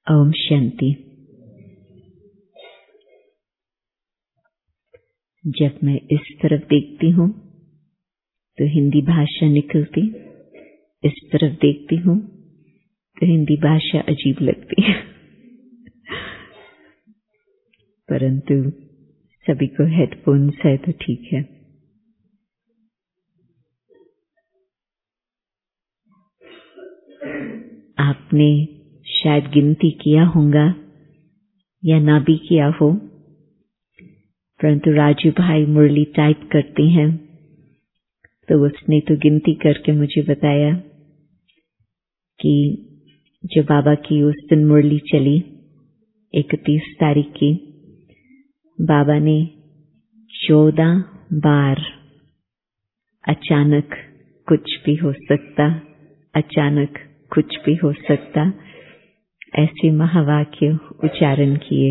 ओम शांति। जब मैं इस तरफ देखती हूँ तो हिंदी भाषा निकलती, इस तरफ देखती हूँ तो हिंदी भाषा अजीब लगती है। परंतु सभी को हेडफोन्स है तो ठीक है। आपने शायद गिनती किया होगा या ना भी किया हो, परंतु राजू भाई मुरली टाइप करते हैं तो उसने तो गिनती करके मुझे बताया कि जो बाबा की उस दिन मुरली चली 31 तारीख की, बाबा ने 14 बार अचानक कुछ भी हो सकता, अचानक कुछ भी हो सकता, ऐसे महावाक्य उच्चारण किए।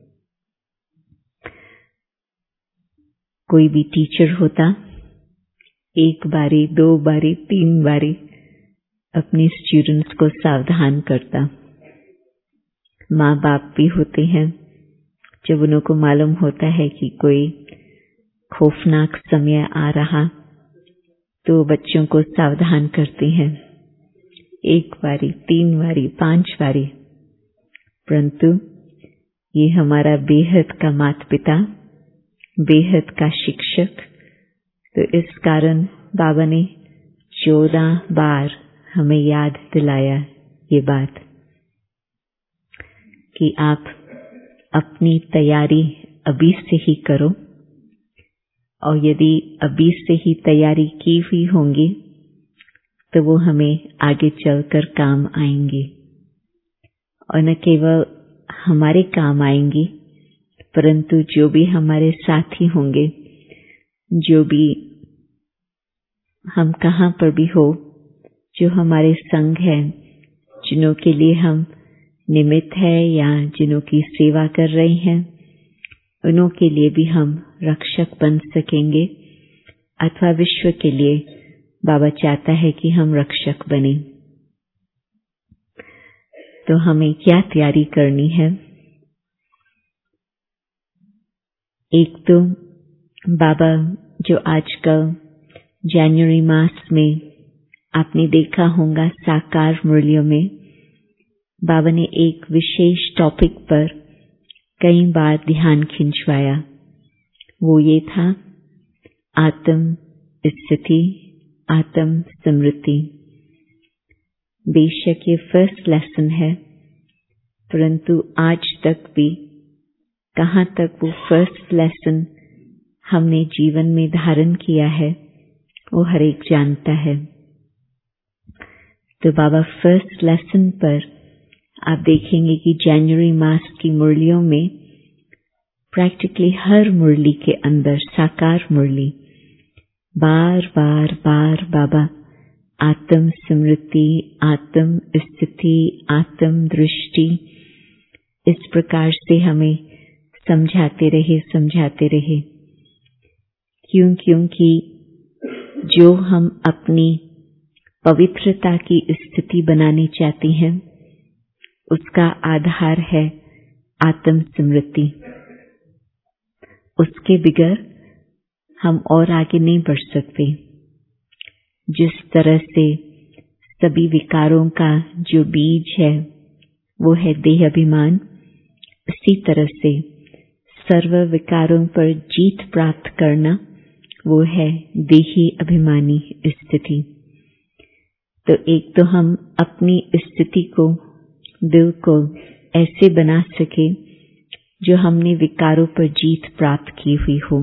कोई भी टीचर होता 1 बारी, 2 बारी, 3 बारी अपने स्टूडेंट्स को सावधान करता। माँ बाप भी होते हैं, जब उन्हों को मालूम होता है कि कोई खौफनाक समय आ रहा तो बच्चों को सावधान करते हैं 1 बारी, 3 बारी, 5 बारी। परंतु ये हमारा बेहद का माता पिता, बेहद का शिक्षक, तो इस कारण बाबा ने 14 बार हमें याद दिलाया ये बात कि आप अपनी तैयारी अभी से ही करो, और यदि अभी से ही तैयारी की हुई होंगी तो वो हमें आगे चलकर काम आएंगी, और न केवल हमारे काम आएंगी परंतु जो भी हमारे साथी होंगे, जो भी हम कहाँ पर भी हो, जो हमारे संग है, जिनों के लिए हम निमित्त है या जिनों की सेवा कर रहे हैं, उन्हों के लिए भी हम रक्षक बन सकेंगे, अथवा विश्व के लिए बाबा चाहता है कि हम रक्षक बने। तो हमें क्या तैयारी करनी है? एक तो बाबा जो आजकल जनवरी मास में आपने देखा होगा साकार मुरलियों में, बाबा ने एक विशेष टॉपिक पर कई बार ध्यान खिंचवाया। वो ये था आत्म स्थिति, आत्म स्मृति। बेशक ये फर्स्ट लेसन है, परंतु आज तक भी कहाँ तक वो फर्स्ट लेसन हमने जीवन में धारण किया है वो हर एक जानता है। तो बाबा फर्स्ट लेसन पर आप देखेंगे कि जनवरी मास की मुरलियों में प्रैक्टिकली हर मुरली के अंदर साकार मुरली बार बार बार बाबा आत्म स्मृति, आत्म स्थिति, आत्म दृष्टि इस प्रकार से हमें समझाते रहे। क्योंकि जो हम अपनी पवित्रता की स्थिति बनानी चाहते हैं उसका आधार है आत्म स्मृति। उसके बगैर हम और आगे नहीं बढ़ सकते। जिस तरह से सभी विकारों का जो बीज है वो है देह अभिमान, उसी तरह से सर्व विकारों पर जीत प्राप्त करना वो है देही अभिमानी स्थिति। तो एक तो हम अपनी स्थिति को, दिल को ऐसे बना सके जो हमने विकारों पर जीत प्राप्त की हुई हो।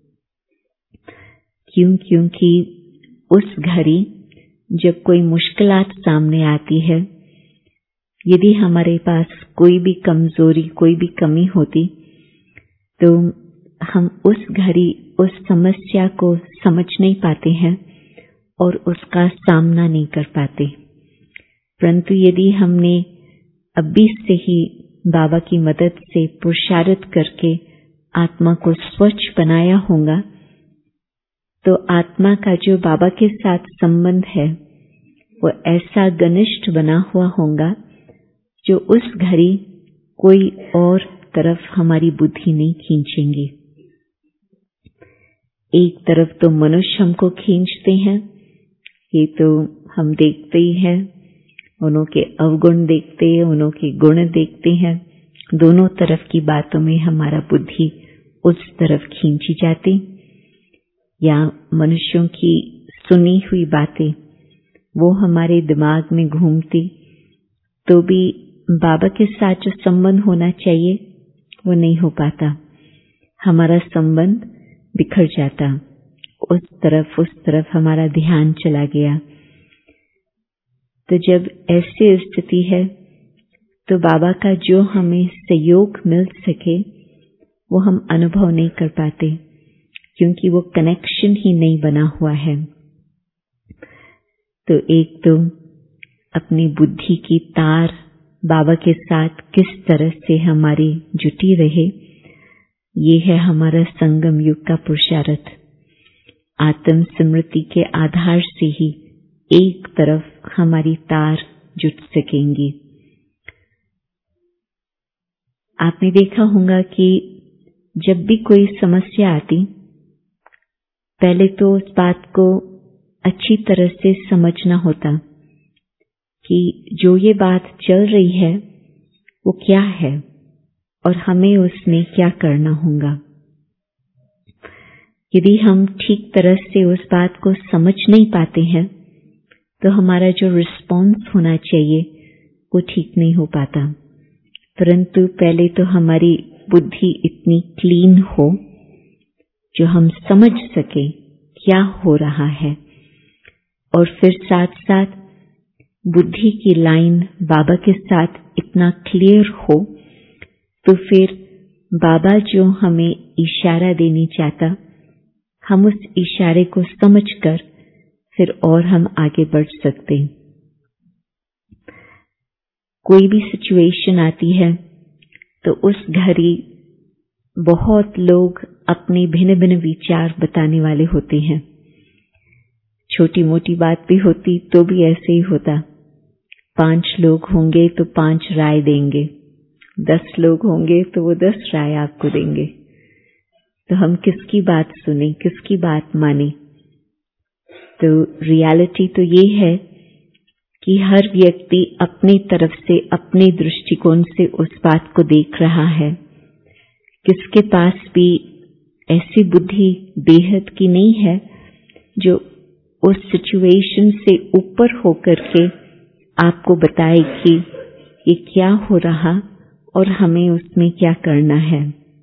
क्योंकि उस घड़ी जब कोई मुश्किलात सामने आती है, यदि हमारे पास कोई भी कमजोरी, कोई भी कमी होती तो हम उस घड़ी उस समस्या को समझ नहीं पाते हैं और उसका सामना नहीं कर पाते। परंतु यदि हमने अभी से ही बाबा की मदद से पुरुषार्थ करके आत्मा को स्वच्छ बनाया होगा तो आत्मा का जो बाबा के साथ संबंध है वो ऐसा घनिष्ठ बना हुआ होगा जो उस घड़ी कोई और तरफ हमारी बुद्धि नहीं खींचेंगे। एक तरफ तो मनुष्य हमको खींचते हैं, ये तो हम देखते ही हैं, उन्हों के अवगुण देखते हैं, उन्हों के गुण देखते हैं। दोनों तरफ की बातों में हमारा बुद्धि उस तरफ खींची जाती, या मनुष्यों की सुनी हुई बातें वो हमारे दिमाग में घूमती, तो भी बाबा के साथ जो संबंध होना चाहिए वो नहीं हो पाता। हमारा संबंध बिखर जाता, उस तरफ हमारा ध्यान चला गया। तो जब ऐसी स्थिति है तो बाबा का जो हमें सहयोग मिल सके वो हम अनुभव नहीं कर पाते, क्योंकि वो कनेक्शन ही नहीं बना हुआ है। तो एक तो अपनी बुद्धि की तार बाबा के साथ किस तरह से हमारी जुटी रहे, ये है हमारा संगम युग का पुरुषार्थ। आत्म स्मृति के आधार से ही एक तरफ हमारी तार जुट सकेंगी। आपने देखा होगा कि जब भी कोई समस्या आती, पहले तो उस बात को अच्छी तरह से समझना होता कि जो ये बात चल रही है वो क्या है और हमें उसमें क्या करना होगा। यदि हम ठीक तरह से उस बात को समझ नहीं पाते हैं तो हमारा जो रिस्पॉन्स होना चाहिए वो ठीक नहीं हो पाता। परंतु पहले तो हमारी बुद्धि इतनी क्लीन हो जो हम समझ सके क्या हो रहा है, और फिर साथ साथ बुद्धि की लाइन बाबा के साथ इतना क्लियर हो, तो फिर बाबा जो हमें इशारा देने चाहता, हम उस इशारे को समझकर फिर और हम आगे बढ़ सकते। कोई भी सिचुएशन आती है तो उस घड़ी बहुत लोग अपने भिन्न भिन्न विचार बताने वाले होते हैं। छोटी मोटी बात भी होती तो भी ऐसे ही होता, 5 लोग होंगे तो 5 राय देंगे, 10 लोग होंगे तो वो 10 राय आपको देंगे। तो हम किसकी बात सुने, किसकी बात माने? तो रियलिटी तो ये है कि हर व्यक्ति अपनी तरफ से, अपने दृष्टिकोण से उस बात को देख रहा है। किसके पास भी ऐसी बुद्धि बेहद की नहीं है जो उस सिचुएशन से ऊपर होकर के आपको बताए कि ये क्या हो रहा और हमें उसमें क्या करना है।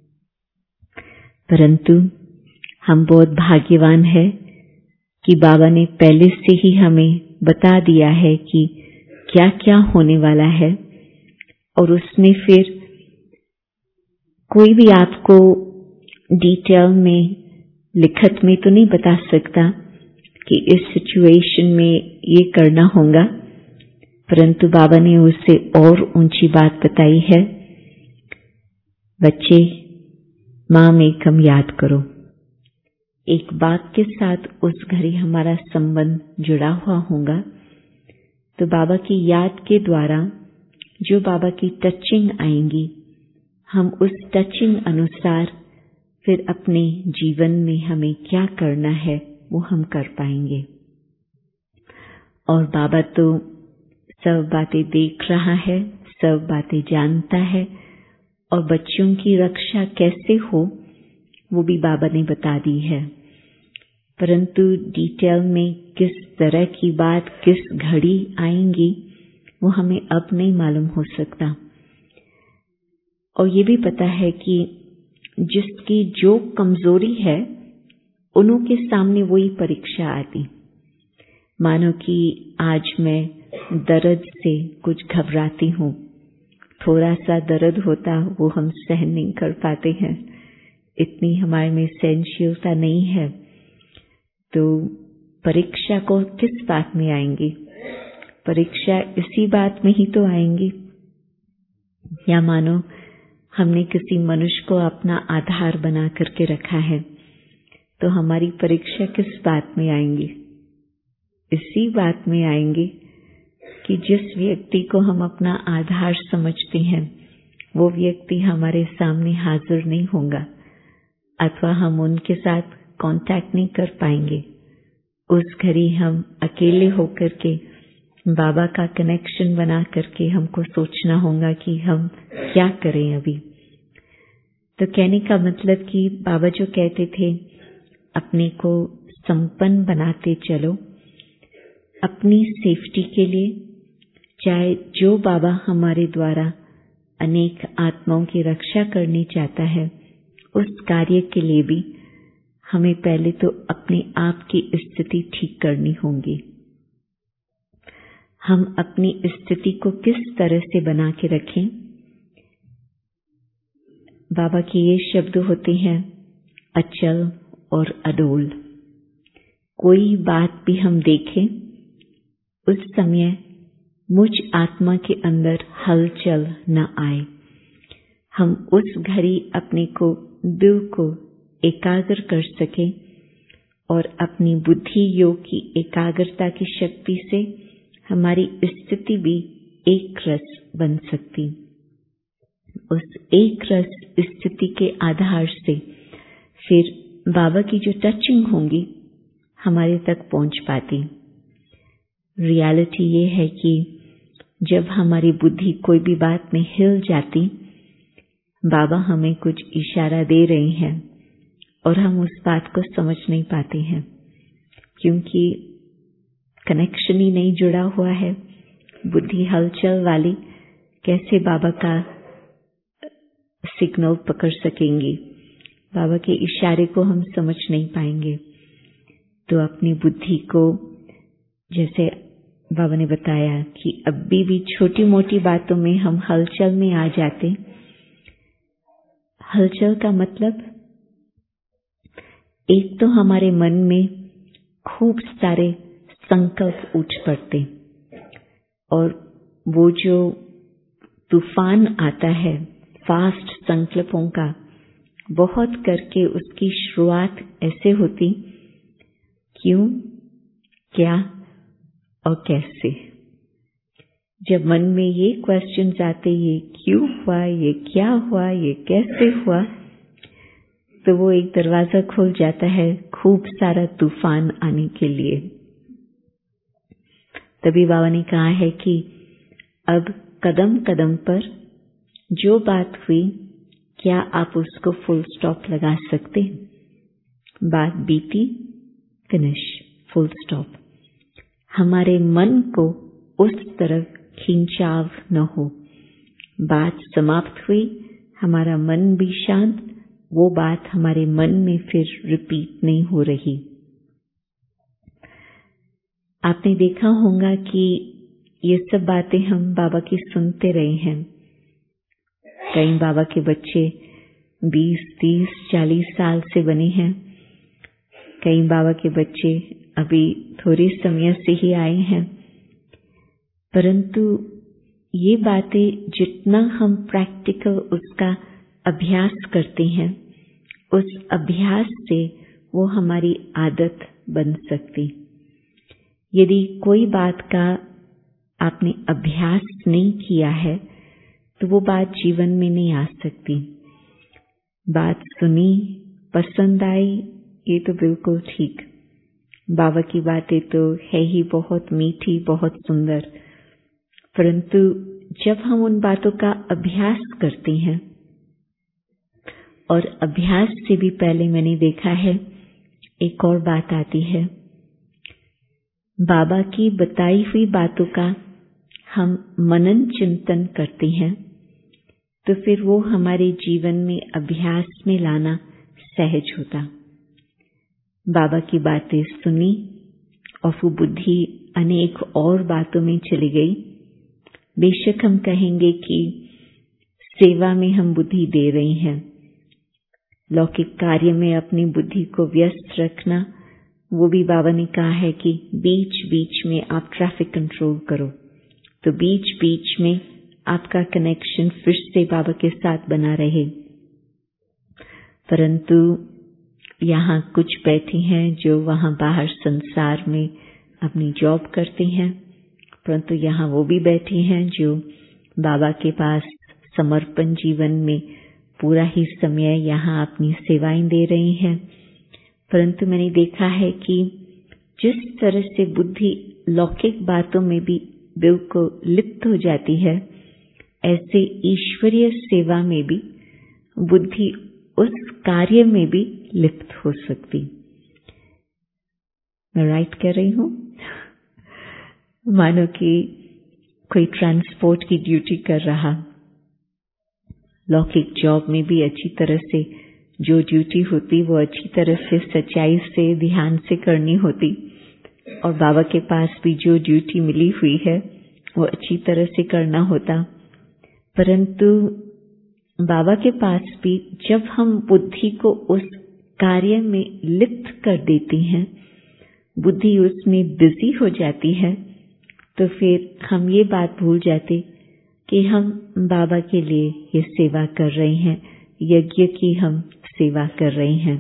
परंतु हम बहुत भाग्यवान हैं कि बाबा ने पहले से ही हमें बता दिया है कि क्या क्या होने वाला है, और उसमें फिर कोई भी आपको डिटेल में, लिखत में तो नहीं बता सकता कि इस सिचुएशन में ये करना होगा, परंतु बाबा ने उससे और ऊंची बात बताई है। बच्चे, माम एकम याद करो। एक बात के साथ उस घड़ी हमारा संबंध जुड़ा हुआ होगा, तो बाबा की याद के द्वारा जो बाबा की टचिंग आएंगी, हम उस टचिंग अनुसार फिर अपने जीवन में हमें क्या करना है वो हम कर पाएंगे। और बाबा तो सब बातें देख रहा है, सब बातें जानता है, और बच्चों की रक्षा कैसे हो वो भी बाबा ने बता दी है। परंतु डिटेल में किस तरह की बात किस घड़ी आएंगी वो हमें अब नहीं मालूम हो सकता। और ये भी पता है कि जिसकी जो कमजोरी है उन्हों के सामने वही परीक्षा आती। मानो कि आज मैं दर्द से कुछ घबराती हूँ, थोड़ा सा दर्द होता वो हम सहन नहीं कर पाते हैं, इतनी हमारे में सहनशीलता नहीं है। तो परीक्षा को किस बात में आएंगी? परीक्षा इसी बात में ही तो आएंगी। या मानो हमने किसी मनुष्य को अपना आधार बना करके रखा है, तो हमारी परीक्षा किस बात में आएंगी? इसी बात में आएंगी कि जिस व्यक्ति को हम अपना आधार समझते हैं वो व्यक्ति हमारे सामने हाजिर नहीं होगा अथवा हम उनके साथ कांटेक्ट नहीं कर पाएंगे। उस घड़ी हम अकेले होकर के बाबा का कनेक्शन बना करके हमको सोचना होगा कि हम क्या करें अभी। तो कहने का मतलब कि बाबा जो कहते थे अपने को संपन्न बनाते चलो, अपनी सेफ्टी के लिए, चाहे जो बाबा हमारे द्वारा अनेक आत्माओं की रक्षा करनी चाहता है उस कार्य के लिए भी हमें पहले तो अपने आप की स्थिति ठीक करनी होगी। हम अपनी स्थिति को किस तरह से बना के रखें। बाबा के ये शब्द होते हैं अचल और अडोल। कोई बात भी हम देखें उस समय मुझ आत्मा के अंदर हलचल न आए। हम उस घड़ी अपने को दिल को एकाग्र कर सके और अपनी बुद्धि योग की एकाग्रता की शक्ति से हमारी स्थिति भी एक रस बन सकती। उस एक रस स्थिति के आधार से फिर बाबा की जो टचिंग होंगी हमारे तक पहुंच पाती। रियलिटी ये है कि जब हमारी बुद्धि कोई भी बात में हिल जाती, बाबा हमें कुछ इशारा दे रहे हैं और हम उस बात को समझ नहीं पाते हैं क्योंकि कनेक्शन ही नहीं जुड़ा हुआ है। बुद्धि हलचल वाली कैसे बाबा का सिग्नल पकड़ सकेंगी, बाबा के इशारे को हम समझ नहीं पाएंगे। तो अपनी बुद्धि को, जैसे बाबा ने बताया कि अभी भी छोटी मोटी बातों में हम हलचल में आ जाते। हलचल का मतलब एक तो हमारे मन में खूब सारे संकल्प उठ पड़ते और वो जो तूफान आता है फास्ट संकल्पों का, बहुत करके उसकी शुरुआत ऐसे होती क्यों, क्या और कैसे। जब मन में ये क्वेश्चंस आते, ये क्यों हुआ, ये क्या हुआ, ये कैसे हुआ, तो वो एक दरवाजा खुल जाता है खूब सारा तूफान आने के लिए। तभी बाबा ने कहा है कि अब कदम कदम पर जो बात हुई क्या आप उसको फुल स्टॉप लगा सकते हैं? बात बीती, फिनिश, फुल स्टॉप। हमारे मन को उस तरफ खिंचाव न हो। बात समाप्त हुई, हमारा मन भी शांत, वो बात हमारे मन में फिर रिपीट नहीं हो रही। आपने देखा होगा कि ये सब बातें हम बाबा की सुनते रहे हैं। कई बाबा के बच्चे 20, 30, 40 साल से बने हैं। कई बाबा के बच्चे अभी थोड़े समय से ही आए हैं। परंतु ये बातें जितना हम प्रैक्टिकल उसका अभ्यास करते हैं, उस अभ्यास से वो हमारी आदत बन सकती। यदि कोई बात का आपने अभ्यास नहीं किया है तो वो बात जीवन में नहीं आ सकती। बात सुनी, पसंद आई, ये तो बिल्कुल ठीक। बाबा की बातें तो है ही बहुत मीठी, बहुत सुंदर। परंतु जब हम उन बातों का अभ्यास करते हैं, और अभ्यास से भी पहले मैंने देखा है एक और बात आती है, बाबा की बताई हुई बातों का हम मनन चिंतन करते हैं तो फिर वो हमारे जीवन में अभ्यास में लाना सहज होता। बाबा की बातें सुनी और वो बुद्धि अनेक और बातों में चली गई। बेशक हम कहेंगे कि सेवा में हम बुद्धि दे रहे हैं, लौकिक कार्य में अपनी बुद्धि को व्यस्त रखना, वो भी बाबा ने कहा है कि बीच बीच में आप ट्रैफिक कंट्रोल करो, तो बीच बीच में आपका कनेक्शन फिर से बाबा के साथ बना रहे। परंतु यहाँ कुछ बैठे हैं जो वहाँ बाहर संसार में अपनी जॉब करते हैं, परंतु यहाँ वो भी बैठी हैं जो बाबा के पास समर्पण जीवन में पूरा ही समय यहाँ अपनी सेवाएं दे रही हैं। परंतु मैंने देखा है कि जिस तरह से बुद्धि लौकिक बातों में भी बिल्कुल लिप्त हो जाती है, ऐसे ईश्वरीय सेवा में भी बुद्धि उस कार्य में भी लिप्त हो सकती। मैं राइट कर रही हूँ? मानो कि कोई ट्रांसपोर्ट की ड्यूटी कर रहा, लौकिक जॉब में भी अच्छी तरह से जो ड्यूटी होती वो अच्छी तरह से सच्चाई से ध्यान से करनी होती, और बाबा के पास भी जो ड्यूटी मिली हुई है वो अच्छी तरह से करना होता। परंतु बाबा के पास भी जब हम बुद्धि को उस कार्य में लिप्त कर देते हैं, बुद्धि उसमें बिजी हो जाती है, तो फिर हम ये बात भूल जाते कि हम बाबा के लिए ये सेवा कर रहे हैं, यज्ञ की हम सेवा कर रहे हैं।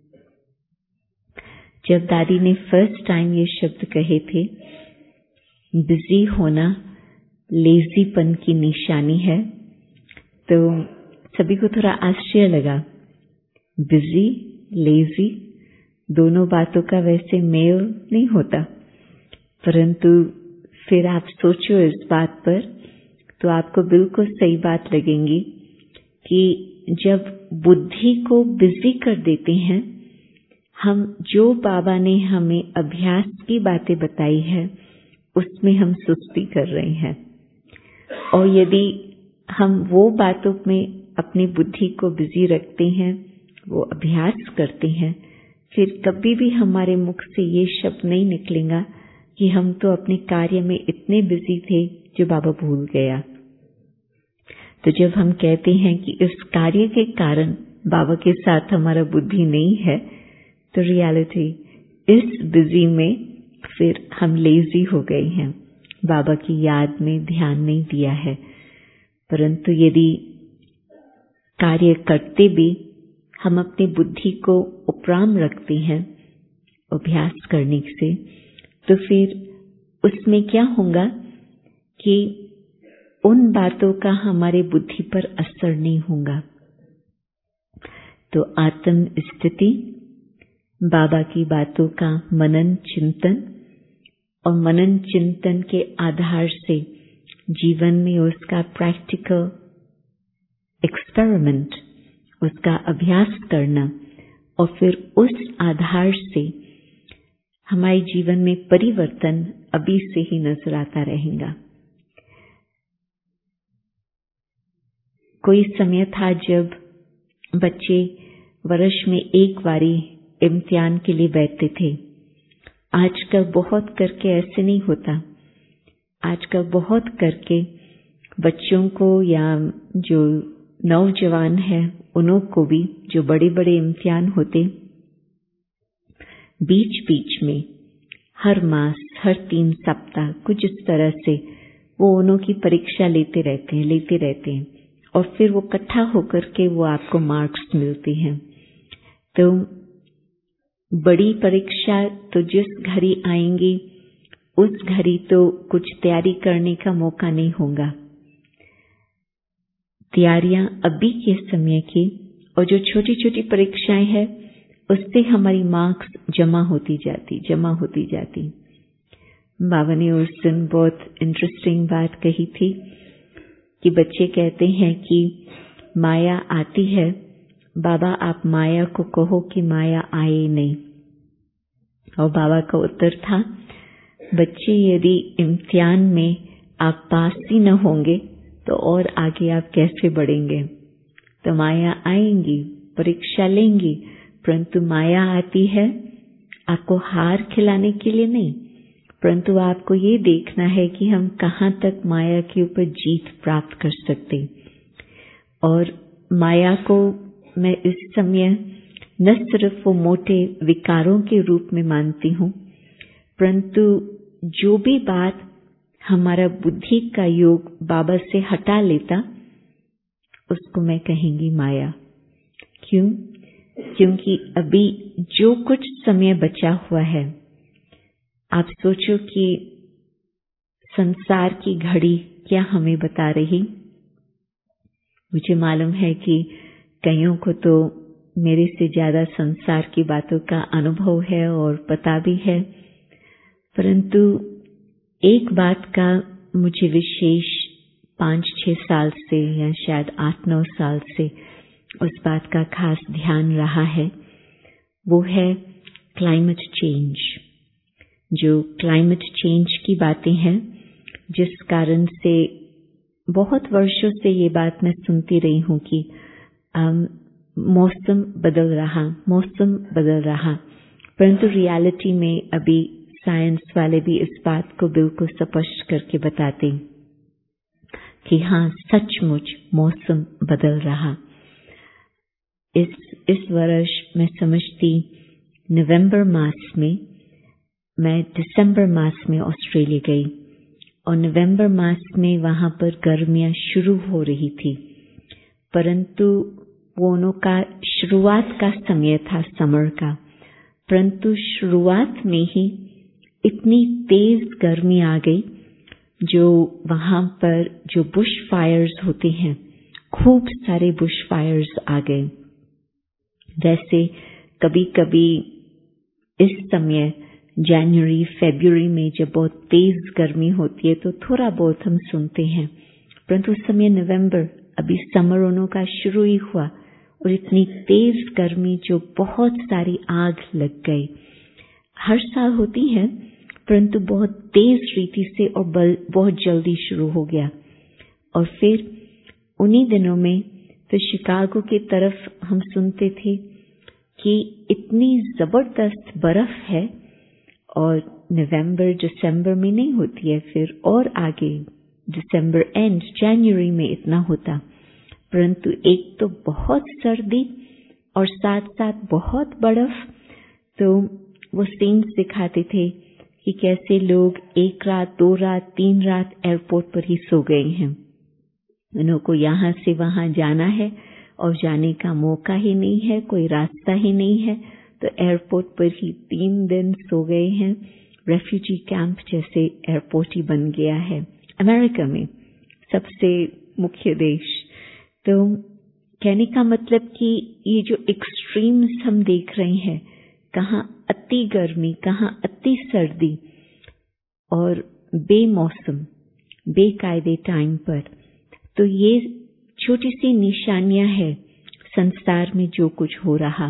जब दादी ने फर्स्ट टाइम ये शब्द कहे थे, बिजी होना लेजीपन की निशानी है, तो सभी को थोड़ा आश्चर्य लगा। बिजी, लेजी दोनों बातों का वैसे मेल नहीं होता, परंतु फिर आप सोचो इस बात पर तो आपको बिल्कुल सही बात लगेगी कि जब बुद्धि को बिजी कर देते हैं, हम जो बाबा ने हमें अभ्यास की बातें बताई है उसमें हम सुस्ती कर रहे हैं। और यदि हम वो बातों में अपनी बुद्धि को बिजी रखते हैं, वो अभ्यास करते हैं, फिर कभी भी हमारे मुख से ये शब्द नहीं निकलेगा कि हम तो अपने कार्य में इतने बिजी थे जो बाबा भूल गया। तो जब हम कहते हैं कि इस कार्य के कारण बाबा के साथ हमारा बुद्धि नहीं है, तो रियलिटी इस बिजी में फिर हम लेजी हो गए हैं, बाबा की याद में ध्यान नहीं दिया है। परंतु यदि कार्य करते भी हम अपनी बुद्धि को उपराम रखते हैं अभ्यास करने से, तो फिर उसमें क्या होगा कि उन बातों का हमारे बुद्धि पर असर नहीं होगा। तो आत्म स्थिति, बाबा की बातों का मनन चिंतन, और मनन चिंतन के आधार से जीवन में उसका प्रैक्टिकल एक्सपेरिमेंट, उसका अभ्यास करना, और फिर उस आधार से हमारे जीवन में परिवर्तन अभी से ही नजर आता रहेगा। कोई समय था जब बच्चे वर्ष में एक बारी इम्तिहान के लिए बैठते थे। आजकल बहुत करके ऐसे नहीं होता। आजकल बहुत करके बच्चों को या जो नौजवान है उन्हों को भी जो बड़े बड़े इम्तिहान होते, बीच बीच में हर मास, हर 3 सप्ताह कुछ इस तरह से वो उन्हों की परीक्षा लेते रहते हैं और फिर वो इकट्ठा होकर के वो आपको मार्क्स मिलते हैं। तो बड़ी परीक्षा तो जिस घड़ी आएंगी उस घड़ी तो कुछ तैयारी करने का मौका नहीं होगा। तैयारियां अभी के समय की और जो छोटी छोटी परीक्षाएं हैं उससे हमारी मार्क्स जमा होती जाती। बाबा ने उस दिन बहुत इंटरेस्टिंग बात कही थी कि बच्चे कहते हैं कि माया आती है, बाबा आप माया को कहो कि माया आए नहीं। और बाबा का उत्तर था, बच्चे यदि इम्तिहान में आप पास ही न होंगे तो और आगे आप कैसे बढ़ेंगे। तो माया आएंगी, परीक्षा लेंगी, परंतु माया आती है आपको हार खिलाने के लिए नहीं, परंतु आपको ये देखना है कि हम कहाँ तक माया के ऊपर जीत प्राप्त कर सकते। और माया को मैं इस समय न सिर्फ वो मोटे विकारों के रूप में मानती हूँ, परंतु जो भी बात हमारा बुद्धि का योग बाबा से हटा लेता उसको मैं कहेंगी माया। क्यों? क्योंकि अभी जो कुछ समय बचा हुआ है, आप सोचो कि संसार की घड़ी क्या हमें बता रही। मुझे मालूम है कि कईयों को तो मेरे से ज्यादा संसार की बातों का अनुभव है और पता भी है, परंतु एक बात का मुझे विशेष 5-6 साल से या शायद 8-9 साल से उस बात का खास ध्यान रहा है, वो है क्लाइमेट चेंज। जो क्लाइमेट चेंज की बातें हैं, जिस कारण से बहुत वर्षों से ये बात मैं सुनती रही हूँ कि मौसम बदल रहा, परंतु रियलिटी में अभी साइंस वाले भी इस बात को बिल्कुल स्पष्ट करके बताते कि हाँ, सचमुच मौसम बदल रहा। इस वर्ष मैं समझती नवंबर मास में, मैं दिसंबर मास में ऑस्ट्रेलिया गई और नवंबर मास में वहां पर गर्मियां शुरू हो रही थी, परंतु वो उनका शुरुआत का समय था समर का, परंतु शुरुआत में ही इतनी तेज गर्मी आ गई जो वहां पर जो बुश फायर्स होते हैं, खूब सारे बुश फायर्स आ गए। वैसे कभी कभी इस समय जनवरी फरवरी में जब बहुत तेज गर्मी होती है तो थोड़ा बहुत हम सुनते हैं, परंतु उस समय नवंबर, अभी समर उन्हों का शुरू ही हुआ और इतनी तेज गर्मी जो बहुत सारी आग लग गई। हर साल होती है, परंतु बहुत तेज रीति से और बहुत जल्दी शुरू हो गया। और फिर उन्हीं दिनों में तो शिकागो की तरफ हम सुनते थे कि इतनी जबरदस्त बर्फ है और नवंबर दिसंबर में नहीं होती है, फिर और आगे दिसंबर एंड जनवरी में इतना होता, परंतु एक तो बहुत सर्दी और साथ साथ बहुत बर्फ। तो वो सीन्स दिखाते थे कि कैसे लोग 1 रात 2 रात 3 रात एयरपोर्ट पर ही सो गए हैं। उनको यहाँ से वहां जाना है और जाने का मौका ही नहीं है, कोई रास्ता ही नहीं है, तो एयरपोर्ट पर ही 3 दिन सो गए हैं। रेफ्यूजी कैंप जैसे एयरपोर्ट ही बन गया है अमेरिका में, सबसे मुख्य देश। तो कहने का मतलब कि ये जो एक्सट्रीम्स हम देख रहे हैं, कहाँ अति गर्मी, कहाँ अति सर्दी और बेमौसम, बेकायदे टाइम पर, तो ये छोटी सी निशानियां हैं संसार में जो कुछ हो रहा।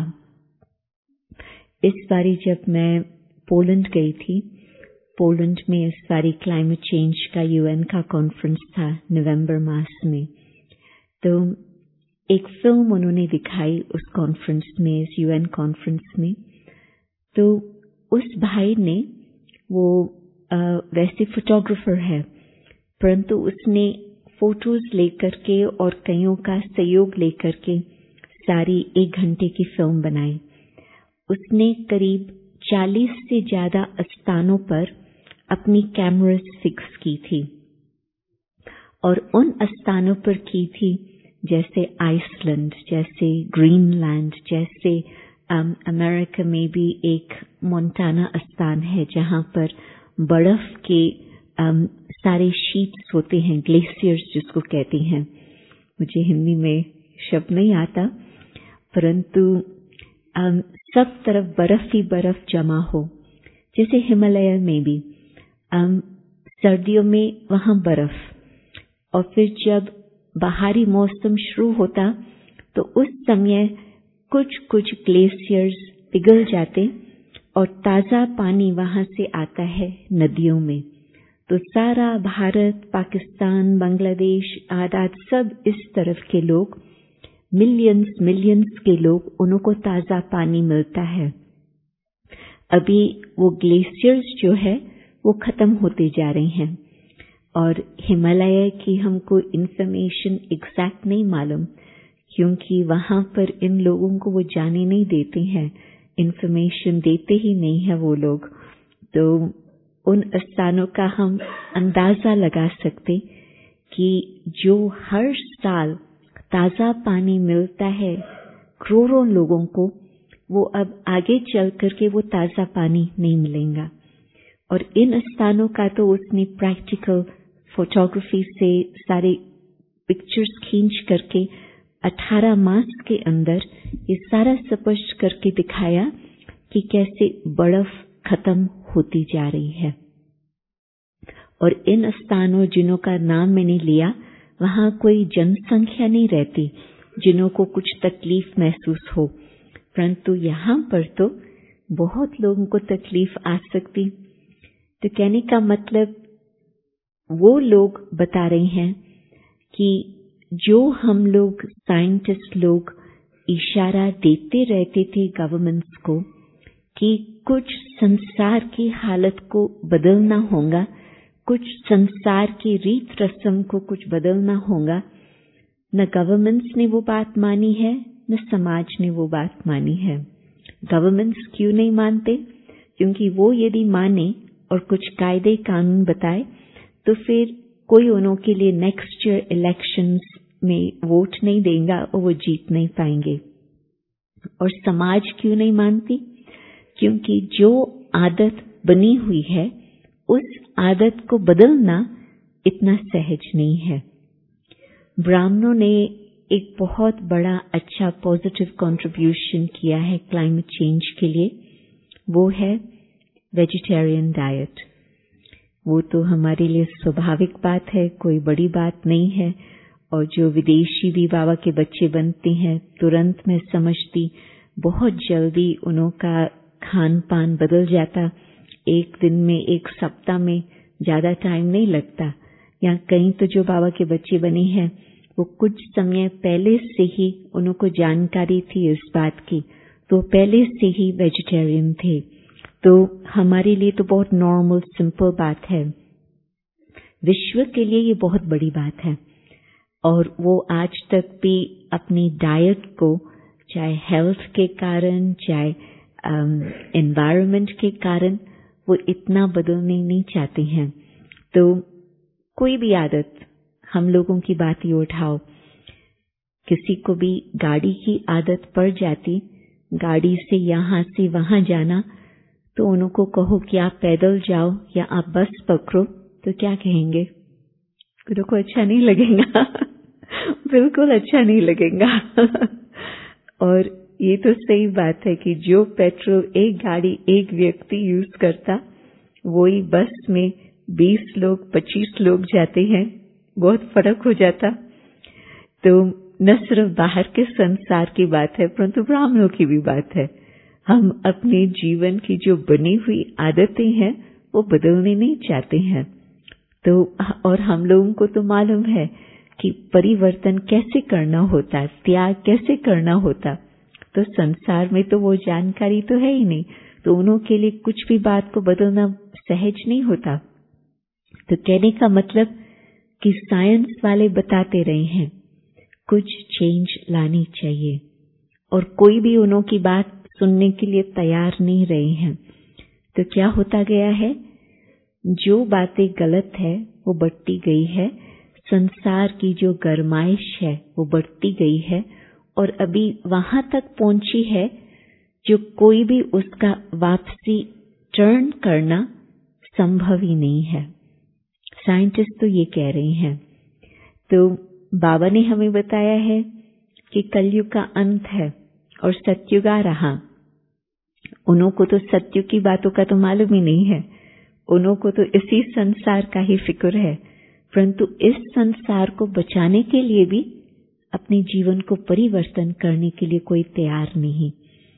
इस बारी जब मैं पोलैंड गई थी, पोलैंड में इस बारी क्लाइमेट चेंज का यूएन का कॉन्फ्रेंस था नवंबर मास में, तो एक फिल्म उन्होंने दिखाई उस कॉन्फ्रेंस में, इस यूएन कॉन्फ्रेंस में। तो उस भाई ने, वो वैसे फोटोग्राफर है, परंतु उसने फोटोज लेकर के और कईयों का सहयोग लेकर के सारी 1 घंटे की फिल्म बनाई। उसने करीब 40 से ज्यादा स्थानों पर अपनी कैमरास फिक्स की थी और उन स्थानों पर की थी जैसे आइसलैंड, जैसे ग्रीनलैंड, जैसे अमेरिका में भी एक मोंटाना स्थान है जहां पर बर्फ के सारे शीट्स होते हैं, ग्लेशियर्स जिसको कहते हैं। मुझे हिंदी में शब्द नहीं आता, परंतु सब तरफ बर्फ ही बर्फ जमा हो, जैसे हिमालय में भी सर्दियों में वहां बर्फ, और फिर जब बाहरी मौसम शुरू होता तो उस समय कुछ कुछ ग्लेशियर्स पिघल जाते और ताजा पानी वहां से आता है नदियों में। तो सारा भारत, पाकिस्तान, बांग्लादेश आदि सब इस तरफ के लोग, मिलियंस के लोग, उनको ताजा पानी मिलता है। अभी वो ग्लेशियर्स जो है वो खत्म होते जा रहे हैं और हिमालय की हमको इंफॉर्मेशन एग्जैक्ट नहीं मालूम, क्योंकि वहां पर इन लोगों को वो जाने नहीं देते हैं, इंफॉर्मेशन देते ही नहीं है वो लोग। तो उन स्थानों का हम अंदाजा लगा सकते कि जो हर साल ताजा पानी मिलता है करोड़ों लोगों को, वो अब आगे चल करके वो ताजा पानी नहीं मिलेगा। और इन स्थानों का तो उसने प्रैक्टिकल फोटोग्राफी से सारे पिक्चर्स खींच करके 18 मास के अंदर ये सारा स्पष्ट करके दिखाया कि कैसे बर्फ खत्म होती जा रही है। और इन स्थानों जिनों का नाम मैंने लिया, वहां कोई जनसंख्या नहीं रहती जिन्हों को कुछ तकलीफ महसूस हो, परंतु यहाँ पर तो बहुत लोगों को तकलीफ आ सकती। तो कहने का मतलब वो लोग बता रहे हैं कि जो हम लोग साइंटिस्ट लोग इशारा देते रहते थे गवर्नमेंट्स को कि कुछ संसार की हालत को बदलना होगा, कुछ संसार की रीत रस्म को कुछ बदलना होगा, न गवर्नमेंट्स ने वो बात मानी है न समाज ने वो बात मानी है। गवर्नमेंट्स क्यों नहीं मानते? क्योंकि वो यदि माने और कुछ कायदे कानून बताए तो फिर कोई उन्हों के लिए नेक्स्ट ईयर इलेक्शंस में वोट नहीं देगा और वो जीत नहीं पाएंगे। और समाज क्यों नहीं मानती? क्योंकि जो आदत बनी हुई है उस आदत को बदलना इतना सहज नहीं है। ब्राह्मणों ने एक बहुत बड़ा अच्छा पॉजिटिव कंट्रीब्यूशन किया है क्लाइमेट चेंज के लिए, वो है वेजिटेरियन डाइट। वो तो हमारे लिए स्वाभाविक बात है, कोई बड़ी बात नहीं है। और जो विदेशी भी बाबा के बच्चे बनते हैं तुरंत मैं समझती बहुत जल्दी उनका खान पान बदल जाता, एक दिन में एक सप्ताह में ज्यादा टाइम नहीं लगता। या कहीं तो जो बाबा के बच्चे बने हैं वो कुछ समय पहले से ही उनको जानकारी थी इस बात की, तो पहले से ही वेजिटेरियन थे। तो हमारे लिए तो बहुत नॉर्मल सिंपल बात है, विश्व के लिए ये बहुत बड़ी बात है। और वो आज तक भी अपनी डाइट को चाहे हेल्थ के कारण चाहे एनवायरनमेंट के कारण वो इतना बदलने नहीं चाहते हैं। तो कोई भी आदत, हम लोगों की बात ही उठाओ, किसी को भी गाड़ी की आदत पड़ जाती, गाड़ी से यहाँ से वहां जाना, तो उनको कहो कि आप पैदल जाओ या आप बस पकड़ो, तो क्या कहेंगे? उनको अच्छा नहीं लगेगा बिल्कुल अच्छा नहीं लगेगा और ये तो सही बात है कि जो पेट्रोल एक गाड़ी एक व्यक्ति यूज करता, वही बस में 20 लोग 25 लोग जाते हैं, बहुत फर्क हो जाता। तो न सिर्फ बाहर के संसार की बात है परंतु ब्राह्मणों की भी बात है। हम अपने जीवन की जो बनी हुई आदतें हैं वो बदलने नहीं चाहते हैं। तो और हम लोगों को तो मालूम है कि परिवर्तन कैसे करना होता, त्याग कैसे करना होता, तो संसार में तो वो जानकारी तो है ही नहीं, तो उन्हों के लिए कुछ भी बात को बदलना सहज नहीं होता। तो कहने का मतलब कि साइंस वाले बताते रहे हैं कुछ चेंज लानी चाहिए और कोई भी उन्हों की बात सुनने के लिए तैयार नहीं रहे हैं। तो क्या होता गया है, जो बातें गलत है वो बढ़ती गई है, संसार की जो गरमाइश है वो बढ़ती गई है और अभी वहां तक पहुंची है जो कोई भी उसका वापसी टर्न करना संभव ही नहीं है। साइंटिस्ट तो ये कह रहे हैं। तो बाबा ने हमें बताया है कि कलयुग का अंत है और सतयुग आ रहा। उन्हों को तो सतयुग की बातों का तो मालूम ही नहीं है, उन्हों को तो इसी संसार का ही फिक्र है, परंतु इस संसार को बचाने के लिए भी अपने जीवन को परिवर्तन करने के लिए कोई तैयार नहीं।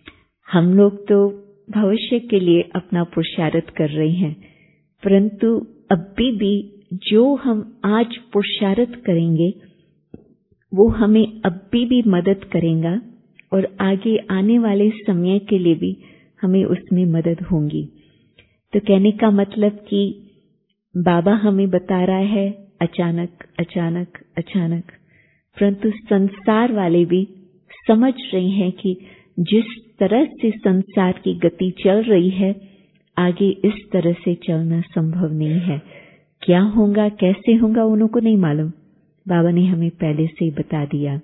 हम लोग तो भविष्य के लिए अपना पुरुषार्थ कर रहे हैं, परंतु अभी भी जो हम आज पुरुषार्थ करेंगे वो हमें अभी भी मदद करेगा और आगे आने वाले समय के लिए भी हमें उसमें मदद होगी। तो कहने का मतलब कि बाबा हमें बता रहा है अचानक अचानक अचानक, परंतु संसार वाले भी समझ रहे हैं कि जिस तरह से संसार की गति चल रही है आगे इस तरह से चलना संभव नहीं है। क्या होगा कैसे होगा उनको नहीं मालूम, बाबा ने हमें पहले से ही बता दिया।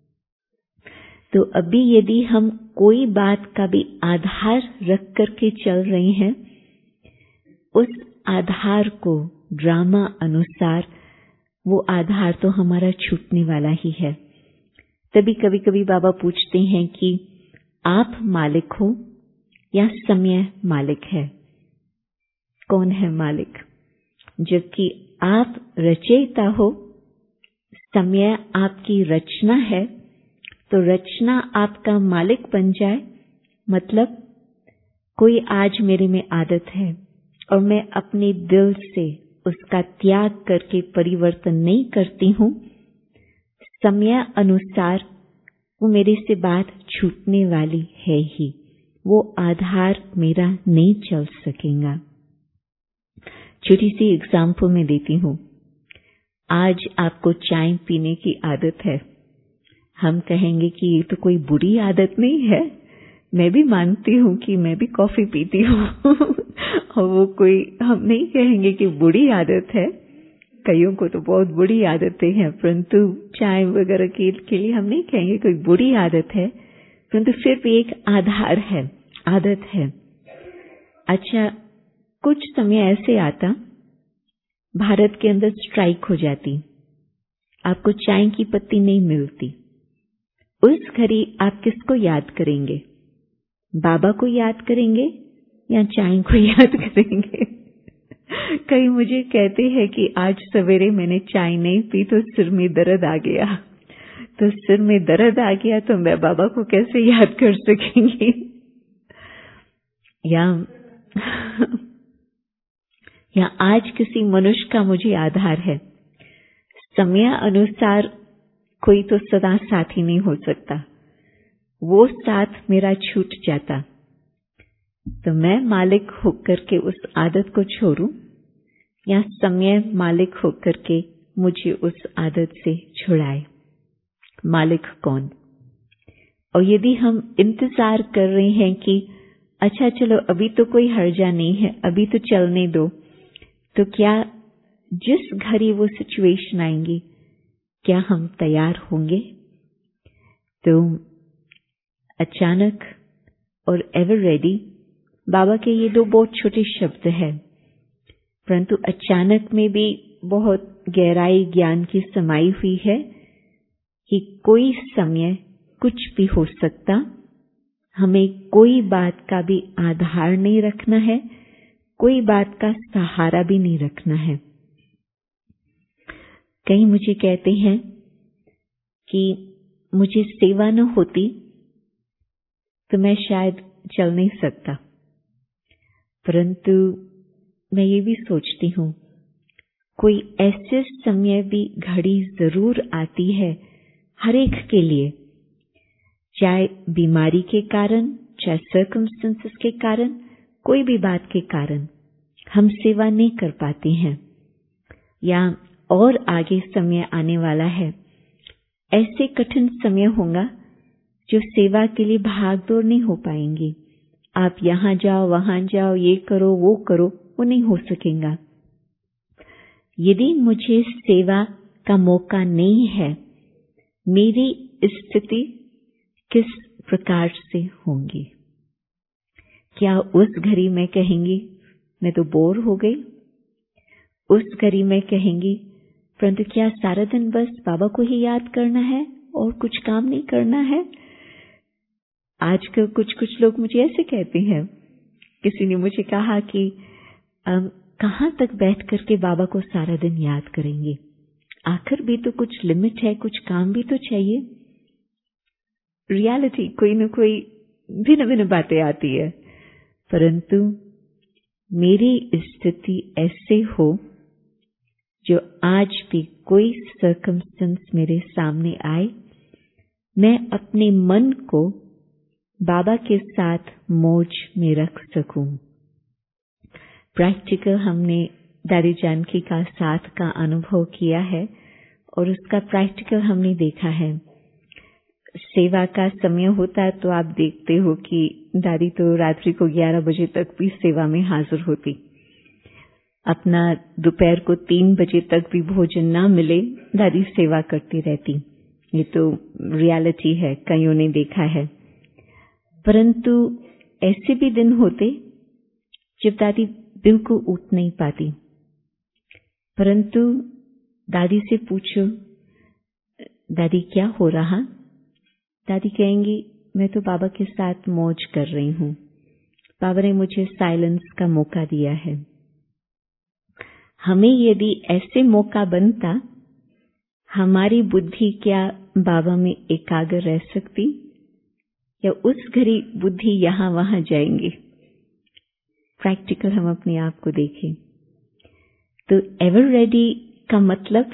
तो अभी यदि हम कोई बात का भी आधार रख करके चल रहे हैं उस आधार को ड्रामा अनुसार, वो आधार तो हमारा छूटने वाला ही है। तभी कभी कभी बाबा पूछते हैं कि आप मालिक हो या समय मालिक है? कौन है मालिक? जबकि आप रचयिता हो, समय आपकी रचना है, तो रचना आपका मालिक बन जाए। मतलब कोई आज मेरे में आदत है और मैं अपने दिल से उसका त्याग करके परिवर्तन नहीं करती हूँ, समय अनुसार वो मेरे से बात छूटने वाली है ही। वो आधार मेरा नहीं चल सकेगा। छोटी सी एग्जाम्पल मैं देती हूँ। आज आपको चाय पीने की आदत है। हम कहेंगे कि ये तो कोई बुरी आदत नहीं है। मैं भी मानती हूँ कि मैं भी कॉफी पीती हूँ और वो कोई, हम नहीं कहेंगे कि बुरी आदत है। कईयों को तो बहुत बुरी आदतें हैं, परंतु चाय वगैरह के लिए हम नहीं कहेंगे कोई बुरी आदत है, परंतु फिर भी एक आधार है, आदत है। अच्छा, कुछ समय ऐसे आता, भारत के अंदर स्ट्राइक हो जाती, आपको चाय की पत्ती नहीं मिलती। उस घड़ी आप किसको याद करेंगे? बाबा को याद करेंगे या चाय को याद करेंगे? कई मुझे कहते हैं कि आज सवेरे मैंने चाय नहीं पी तो सिर में दर्द आ गया। तो सिर में दर्द आ गया तो मैं बाबा को कैसे याद कर सकेंगी? या आज किसी मनुष्य का मुझे आधार है। समय अनुसार कोई तो सदा साथी नहीं हो सकता, वो साथ मेरा छूट जाता, तो मैं मालिक होकर के उस आदत को छोड़ूं या समय मालिक होकर के मुझे उस आदत से छुड़ाए? मालिक कौन? और यदि हम इंतजार कर रहे हैं कि अच्छा चलो अभी तो कोई हर्जा नहीं है, अभी तो चलने दो, तो क्या जिस घड़ी वो सिचुएशन आएंगी क्या हम तैयार होंगे? तो अचानक और एवर रेडी, बाबा के ये दो बहुत छोटे शब्द हैं, परंतु अचानक में भी बहुत गहराई ज्ञान की समाई हुई है कि कोई समय कुछ भी हो सकता। हमें कोई बात का भी आधार नहीं रखना है, कोई बात का सहारा भी नहीं रखना है। कई मुझे कहते हैं कि मुझे सेवा न होती तो मैं शायद चल नहीं सकता, परंतु मैं ये भी सोचती हूँ कोई ऐसे समय भी घड़ी जरूर आती है हर एक के लिए, चाहे बीमारी के कारण, चाहे सर्कमस्टेंसेस के कारण, कोई भी बात के कारण हम सेवा नहीं कर पाते हैं, या और आगे समय आने वाला है, ऐसे कठिन समय होगा जो सेवा के लिए भाग दौड़ नहीं हो पाएंगी। आप यहाँ जाओ, वहां जाओ, ये करो, वो करो, वो नहीं हो सकेगा। यदि मुझे सेवा का मौका नहीं है, मेरी स्थिति किस प्रकार से होंगी? क्या उस घड़ी में कहेंगी मैं तो बोर हो गई? उस घड़ी में कहेंगी परंतु क्या सारा दिन बस बाबा को ही याद करना है और कुछ काम नहीं करना है? आजकल कुछ लोग मुझे ऐसे कहते हैं, किसी ने मुझे कहा कि कहाँ तक बैठ करके बाबा को सारा दिन याद करेंगे, आखिर भी तो कुछ लिमिट है, कुछ काम भी तो चाहिए। रियलिटी कोई न कोई भिन्न भिन्न बातें आती है, परंतु मेरी स्थिति ऐसे हो जो आज भी कोई सर्कमस्टेंस मेरे सामने आए, मैं अपने मन को बाबा के साथ मौज में रख सकूं। प्रैक्टिकल हमने दादी जानकी का साथ का अनुभव किया है और उसका प्रैक्टिकल हमने देखा है। सेवा का समय होता है तो आप देखते हो कि दादी तो रात्रि को 11 बजे तक भी सेवा में हाजिर होती, अपना दोपहर को 3 बजे तक भी भोजन ना मिले दादी सेवा करती रहती। ये तो रियलिटी है, कईयों ने देखा है। परंतु ऐसे भी दिन होते जब दादी दिल को ऊट नहीं पाती। परंतु दादी से पूछो, दादी क्या हो रहा? दादी कहेंगी, मैं तो बाबा के साथ मौज कर रही हूँ। बाबा ने मुझे साइलेंस का मौका दिया है। हमें यदि ऐसे मौका बनता, हमारी बुद्धि क्या बाबा में एकाग्र रह सकती, या उस घड़ी बुद्धि यहां वहां जाएंगी? प्रैक्टिकल हम अपने आप को देखें तो एवर रेडी का मतलब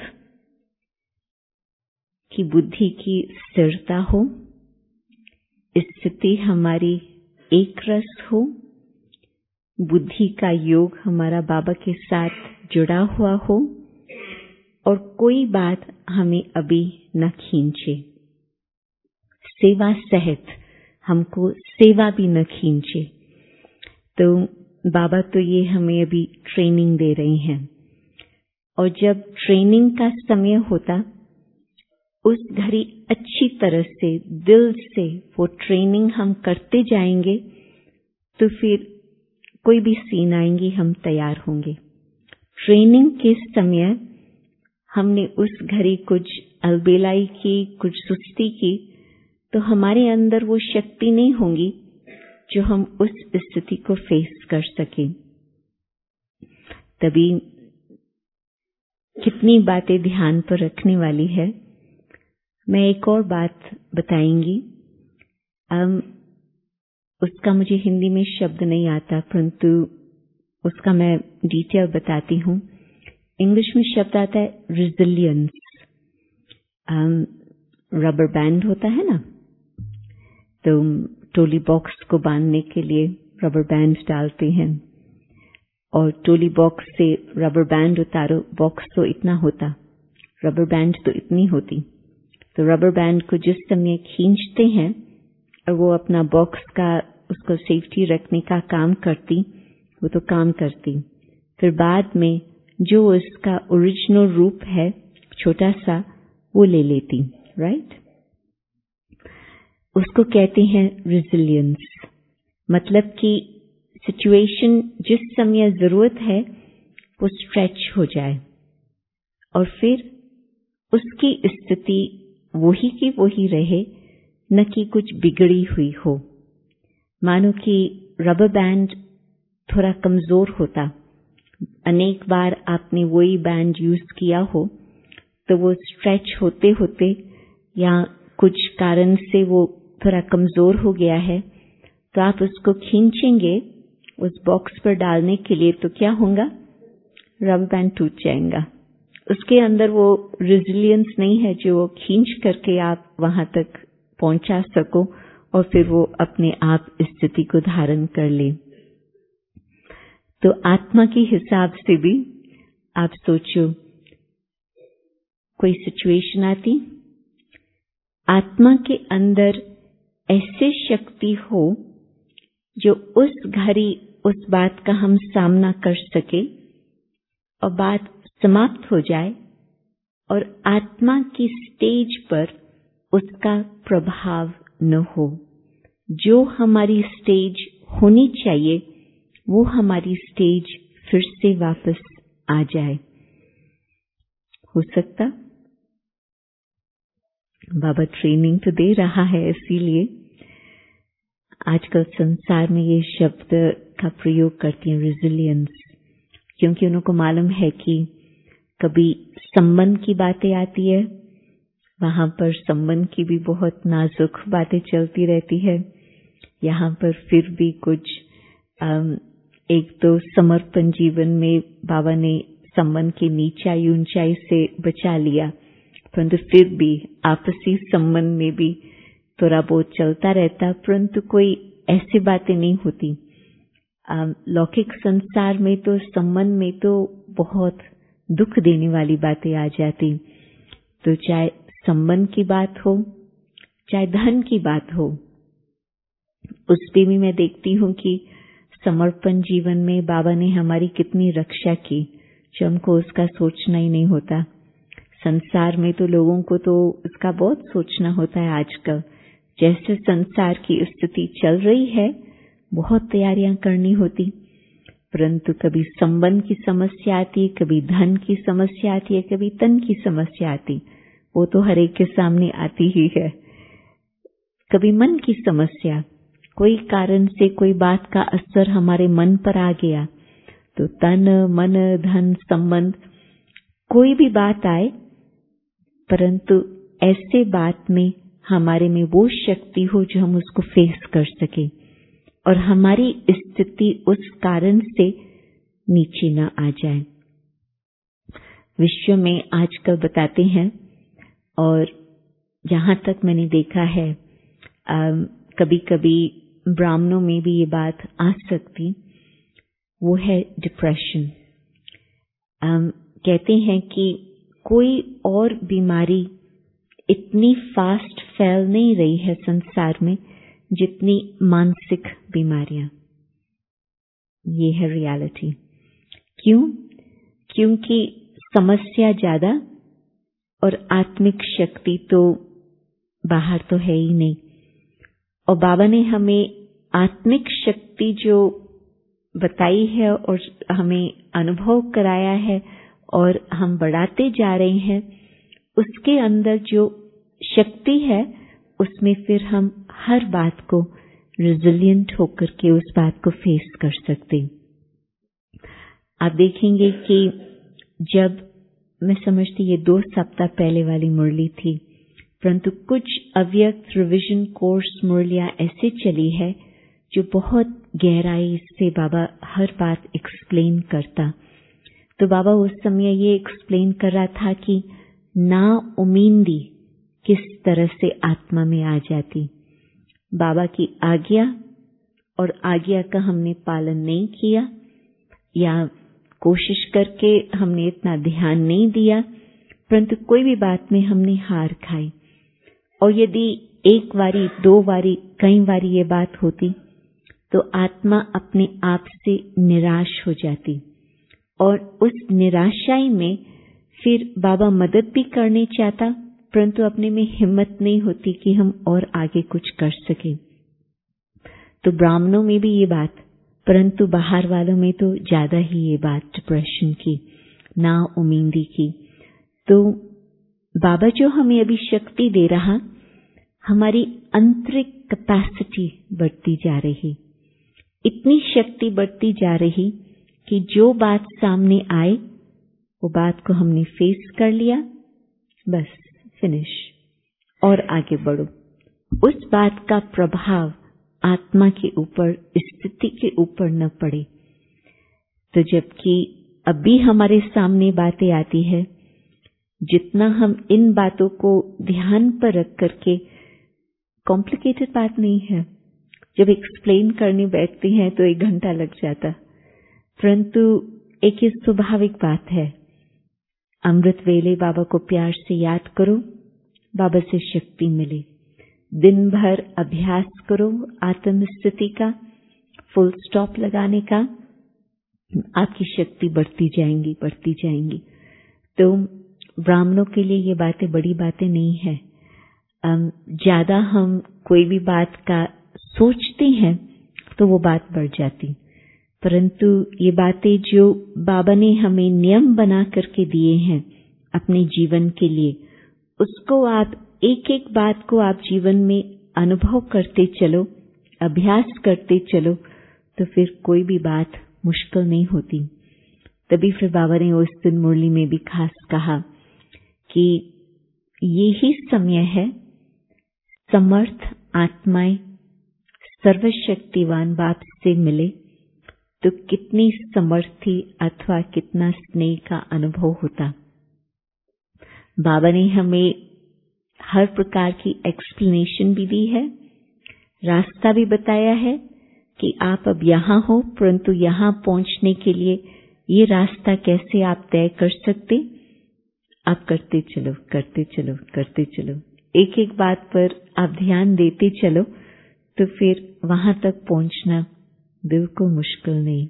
कि बुद्धि की स्थिरता हो, स्थिति हमारी एक रस हो, बुद्धि का योग हमारा बाबा के साथ जुड़ा हुआ हो और कोई बात हमें अभी न खींचे। सेवा सहित हमको सेवा भी न खींचे। तो बाबा तो ये हमें अभी ट्रेनिंग दे रहे हैं, और जब ट्रेनिंग का समय होता, उस घड़ी अच्छी तरह से दिल से वो ट्रेनिंग हम करते जाएंगे, तो फिर कोई भी सीन आएंगी हम तैयार होंगे। ट्रेनिंग के समय हमने उस घड़ी कुछ अलबेलाई की, कुछ सुस्ती की, तो हमारे अंदर वो शक्ति नहीं होगी जो हम उस स्थिति को फेस कर सके। तभी कितनी बातें ध्यान पर रखने वाली है। मैं एक और बात बताएंगी, उसका मुझे हिंदी में शब्द नहीं आता, परंतु उसका मैं डिटेल बताती हूँ। इंग्लिश में शब्द आता है रेजिलियंस। रबर बैंड होता है ना, तो टोली बॉक्स को बांधने के लिए रबर बैंड डालते हैं, और टोली बॉक्स से रबर बैंड उतारो, बॉक्स तो इतना होता, रबर बैंड तो इतनी होती। तो रबर बैंड को जिस समय खींचते हैं और वो अपना बॉक्स का उसको सेफ्टी रखने का काम करती, वो तो काम करती। फिर बाद में जो उसका ओरिजिनल रूप है छोटा सा, वो ले लेती, राइट? उसको कहते हैं रेजिलियंस। मतलब कि सिचुएशन जिस समय जरूरत है वो स्ट्रेच हो जाए, और फिर उसकी स्थिति वही की वही रहे, न कि कुछ बिगड़ी हुई हो। मानो कि रबर बैंड थोड़ा कमजोर होता, अनेक बार आपने वही बैंड यूज किया हो, तो वो स्ट्रेच होते होते या कुछ कारण से वो थोड़ा कमजोर हो गया है, तो आप उसको खींचेंगे उस बॉक्स पर डालने के लिए, तो क्या होगा? रबर बैंड टूट जाएगा। उसके अंदर वो रेजिलियंस नहीं है जो वो खींच करके आप वहां तक पहुंचा सको और फिर वो अपने आप स्थिति को धारण कर ले। तो आत्मा के हिसाब से भी आप सोचो, कोई सिचुएशन आती, आत्मा के अंदर ऐसी शक्ति हो जो उस घड़ी उस बात का हम सामना कर सके और बात समाप्त हो जाए, और आत्मा की स्टेज पर उसका प्रभाव न हो। जो हमारी स्टेज होनी चाहिए वो हमारी स्टेज फिर से वापस आ जाए। हो सकता? बाबा ट्रेनिंग तो दे रहा है, इसीलिए आजकल संसार में ये शब्द का प्रयोग करती है, रेजिलियंस, क्योंकि उनको मालूम है कि कभी संबंध की बातें आती है, वहां पर संबंध की भी बहुत नाजुक बातें चलती रहती है। यहाँ पर फिर भी कुछ एक तो समर्पण जीवन में बाबा ने संबंध की नीचाई ऊंचाई से बचा लिया, परंतु फिर भी आपसी संबंध में भी थोड़ा बहुत चलता रहता, परंतु कोई ऐसी बातें नहीं होती। लौकिक संसार में तो संबंध में तो बहुत दुख देने वाली बातें आ जाती। तो चाहे संबंध की बात हो, चाहे धन की बात हो, उस पे भी मैं देखती हूँ कि समर्पण जीवन में बाबा ने हमारी कितनी रक्षा की, जो हमको उसका सोचना ही नहीं होता। संसार में तो लोगों को तो उसका बहुत सोचना होता है आजकल। जैसे संसार की स्थिति चल रही है, बहुत तैयारियां करनी होती। परंतु कभी संबंध की समस्या आती है, कभी धन की समस्या आती है, कभी तन की समस्या आती, वो तो हर एक के सामने आती ही है। कभी मन की समस्या, कोई कारण से कोई बात का असर हमारे मन पर आ गया, तो तन मन धन संबंध कोई भी बात आए, परंतु ऐसे बात में हमारे में वो शक्ति हो जो हम उसको फेस कर सके और हमारी स्थिति उस कारण से नीचे न आ जाए। विश्व में आजकल बताते हैं, और जहां तक मैंने देखा है, कभी कभी ब्राह्मणों में भी ये बात आ सकती, वो है डिप्रेशन। कहते हैं कि कोई और बीमारी इतनी फास्ट फैल नहीं रही है संसार में जितनी मानसिक बीमारियां। ये है रियलिटी। क्यों? क्योंकि समस्या ज्यादा और आत्मिक शक्ति तो बाहर तो है ही नहीं। और बाबा ने हमें आत्मिक शक्ति जो बताई है और हमें अनुभव कराया है और हम बढ़ाते जा रहे हैं, उसके अंदर जो शक्ति है उसमें फिर हम हर बात को रेजिलिएंट होकर के उस बात को फेस कर सकते। आप देखेंगे कि जब मैं समझती ये 2 सप्ताह पहले वाली मुरली थी, परंतु कुछ अव्यक्त रिविजन कोर्स मुरलियां ऐसे चली है जो बहुत गहराई से बाबा हर बात एक्सप्लेन करता। तो बाबा उस समय ये एक्सप्लेन कर रहा था कि ना उम्मीदी किस तरह से आत्मा में आ जाती। बाबा की आज्ञा और आज्ञा का हमने पालन नहीं किया, या कोशिश करके हमने इतना ध्यान नहीं दिया, परंतु कोई भी बात में हमने हार खाई। और यदि 1 बारी 2 बारी कई बारी ये बात होती तो आत्मा अपने आप से निराश हो जाती, और उस निराशाई में फिर बाबा मदद भी करने चाहता, परंतु अपने में हिम्मत नहीं होती कि हम और आगे कुछ कर सके। तो ब्राह्मणों में भी ये बात, परंतु बाहर वालों में तो ज्यादा ही ये बात डिप्रेशन की, ना उम्मीदी की। तो बाबा जो हमें अभी शक्ति दे रहा, हमारी आंतरिक कैपेसिटी बढ़ती जा रही, इतनी शक्ति बढ़ती जा रही कि जो बात सामने आए वो बात को हमने फेस कर लिया, बस फिनिश, और आगे बढ़ो। उस बात का प्रभाव आत्मा के ऊपर, स्थिति के ऊपर न पड़े। तो जबकि अभी हमारे सामने बातें आती है, जितना हम इन बातों को ध्यान पर रख करके, कॉम्प्लिकेटेड बात नहीं है, जब एक्सप्लेन करने बैठते हैं तो 1 घंटा लग जाता, परंतु एक ही स्वाभाविक बात है। अमृत वेले बाबा को प्यार से याद करो, बाबा से शक्ति मिले। दिन भर अभ्यास करो आत्म स्थिति का, फुल स्टॉप लगाने का, आपकी शक्ति बढ़ती जाएंगी, बढ़ती जाएंगी। तो ब्राह्मणों के लिए ये बातें बड़ी बातें नहीं है। ज्यादा हम कोई भी बात का सोचते हैं तो वो बात बढ़ जाती, परंतु ये बातें जो बाबा ने हमें नियम बना करके दिए हैं अपने जीवन के लिए, उसको आप एक एक बात को आप जीवन में अनुभव करते चलो, अभ्यास करते चलो, तो फिर कोई भी बात मुश्किल नहीं होती। तभी फिर बाबा ने उस दिन मुरली में भी खास कहा कि यही समय है समर्थ आत्माएं सर्वशक्तिवान बाप से मिले तो कितनी समर्थी अथवा कितना स्नेह का अनुभव होता। बाबा ने हमें हर प्रकार की एक्सप्लेनेशन भी दी है, रास्ता भी बताया है कि आप अब यहाँ हो, परंतु यहाँ पहुंचने के लिए ये रास्ता कैसे आप तय कर सकते। आप करते चलो, करते चलो, करते चलो, एक एक बात पर आप ध्यान देते चलो, तो फिर वहां तक पहुंचना बिल्कुल मुश्किल नहीं।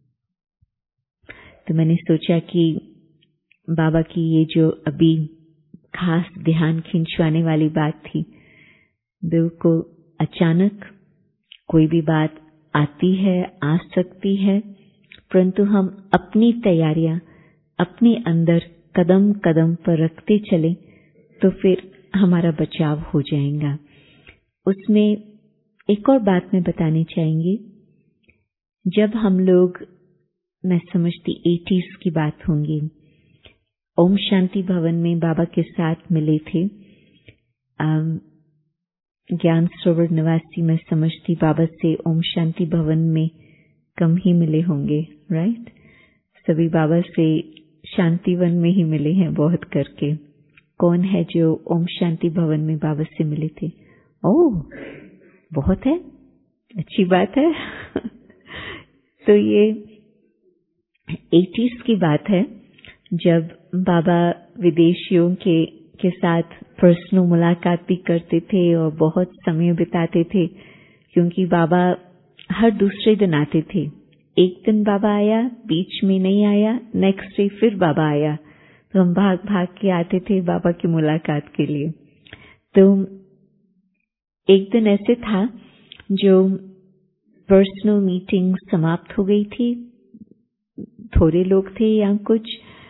तो मैंने सोचा कि बाबा की ये जो अभी खास ध्यान खिंचवाने वाली बात थी, बिल्कुल अचानक कोई भी बात आती है, आ सकती है, परंतु हम अपनी तैयारियां अपने अंदर कदम कदम पर रखते चले तो फिर हमारा बचाव हो जाएगा। उसमें एक और बात मैं बतानी चाहेंगी। जब हम लोग, मैं समझती 80s की बात होंगी, ओम शांति भवन में बाबा के साथ मिले थे। ज्ञान सरोवर निवासी मैं समझती बाबा से ओम शांति भवन में कम ही मिले होंगे, राइट? सभी बाबा से शांतिवन में ही मिले हैं बहुत करके। कौन है जो ओम शांति भवन में बाबा से मिले थे? ओह, बहुत है, अच्छी बात है। तो ये 80s की बात है जब बाबा विदेशियों के साथ पर्सनल मुलाकात भी करते थे और बहुत समय बिताते थे, क्योंकि बाबा हर दूसरे दिन आते थे। एक दिन बाबा आया, बीच में नहीं आया, नेक्स्ट डे फिर बाबा आया, तो हम भाग भाग के आते थे बाबा की मुलाकात के लिए। तो एक दिन ऐसे था जो पर्सनल मीटिंग समाप्त हो गई थी, थोड़े लोग थे या कुछ,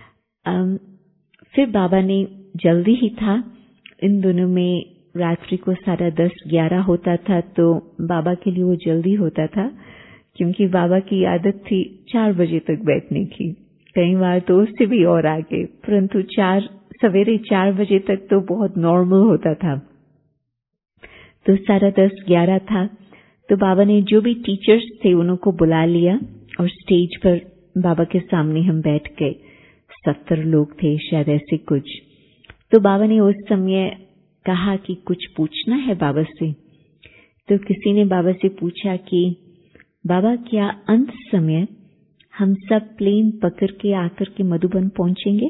फिर बाबा ने, जल्दी ही था, इन दोनों में रात्रि को 10:30-11 होता था, तो बाबा के लिए वो जल्दी होता था, क्योंकि बाबा की आदत थी 4 बजे तक बैठने की, कई बार तो उससे भी और आगे, परंतु सवेरे 4 बजे तक तो बहुत नॉर्मल होता था। तो 10:30-11 था, तो बाबा ने जो भी टीचर्स थे उनको बुला लिया और स्टेज पर बाबा के सामने हम बैठ गए। 70 लोग थे शायद, ऐसे कुछ। तो बाबा ने उस समय कहा कि कुछ पूछना है बाबा से। तो किसी ने बाबा से पूछा कि बाबा, क्या अंत समय हम सब प्लेन पकड़ के आकर के मधुबन पहुंचेंगे?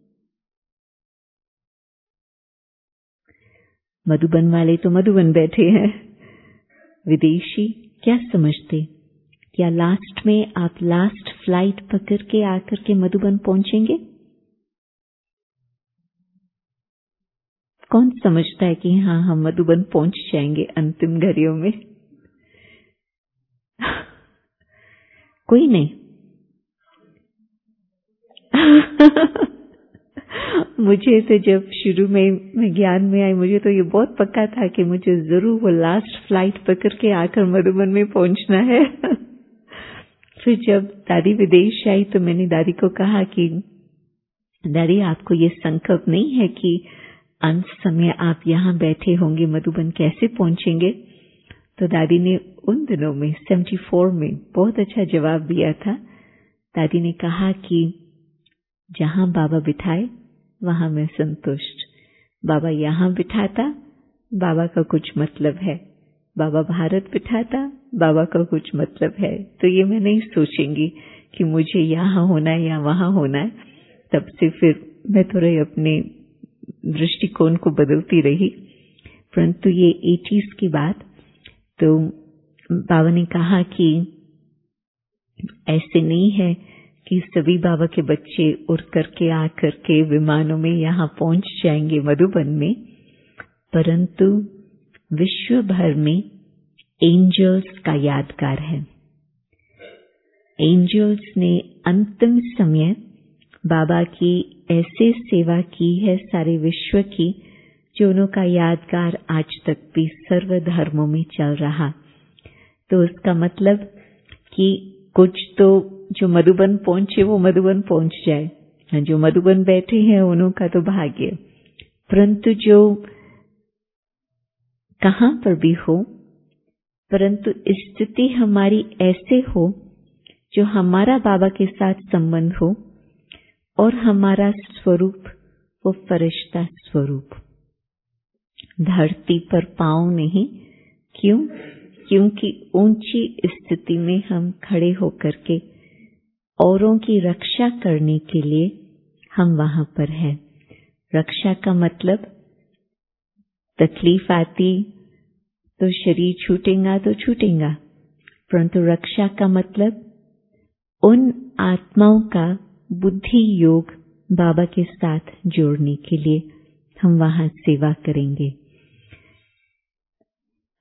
मधुबन वाले तो मधुबन बैठे हैं, विदेशी क्या समझते? क्या लास्ट में आप लास्ट फ्लाइट पकड़ के आकर के मधुबन पहुंचेंगे? कौन समझता है कि हाँ, हम मधुबन पहुंच जाएंगे अंतिम घड़ियों में? कोई नहीं। मुझे तो जब शुरू में मैं ज्ञान में आई, मुझे तो ये बहुत पक्का था कि मुझे जरूर वो लास्ट फ्लाइट पकड़ के आकर मधुबन में पहुंचना है। फिर जब दादी विदेश आई तो मैंने दादी को कहा कि दादी, आपको ये संकल्प नहीं है कि अंत समय आप यहाँ बैठे होंगे, मधुबन कैसे पहुंचेंगे? तो दादी ने उन दिनों में 74 में बहुत अच्छा जवाब दिया था। दादी ने कहा कि जहां बाबा बिठाए वहां मैं संतुष्ट। बाबा यहाँ बिठाता, बाबा का कुछ मतलब है। बाबा भारत बिठाता, बाबा का कुछ मतलब है। तो ये मैं नहीं सोचेंगी कि मुझे यहाँ होना है या वहां होना है। तब से फिर मैं थोड़ा अपने दृष्टिकोण को बदलती रही। परंतु ये 80s की बात, तो बाबा ने कहा कि ऐसे नहीं है कि सभी बाबा के बच्चे उड़ करके आकर के विमानों में यहाँ पहुंच जाएंगे मधुबन में, परंतु विश्व भर में एंजल्स का यादगार है। एंजल्स ने अंतिम समय बाबा की ऐसे सेवा की है सारे विश्व की, जो उनका यादगार आज तक भी सर्व धर्मों में चल रहा। तो उसका मतलब कि कुछ तो जो मधुबन पहुंचे वो मधुबन पहुंच जाए, जो मधुबन बैठे हैं उनका तो भाग्य। परंतु जो कहां पर भी हो, परंतु स्थिति हमारी ऐसे हो जो हमारा बाबा के साथ संबंध हो और हमारा स्वरूप वो फरिश्ता स्वरूप, धरती पर पांव नहीं। क्यों? क्योंकि ऊंची स्थिति में हम खड़े होकर के औरों की रक्षा करने के लिए हम वहां पर हैं। रक्षा का मतलब तकलीफ आती तो शरीर छूटेगा तो छूटेगा, परंतु रक्षा का मतलब उन आत्माओं का बुद्धि योग बाबा के साथ जोड़ने के लिए हम वहां सेवा करेंगे।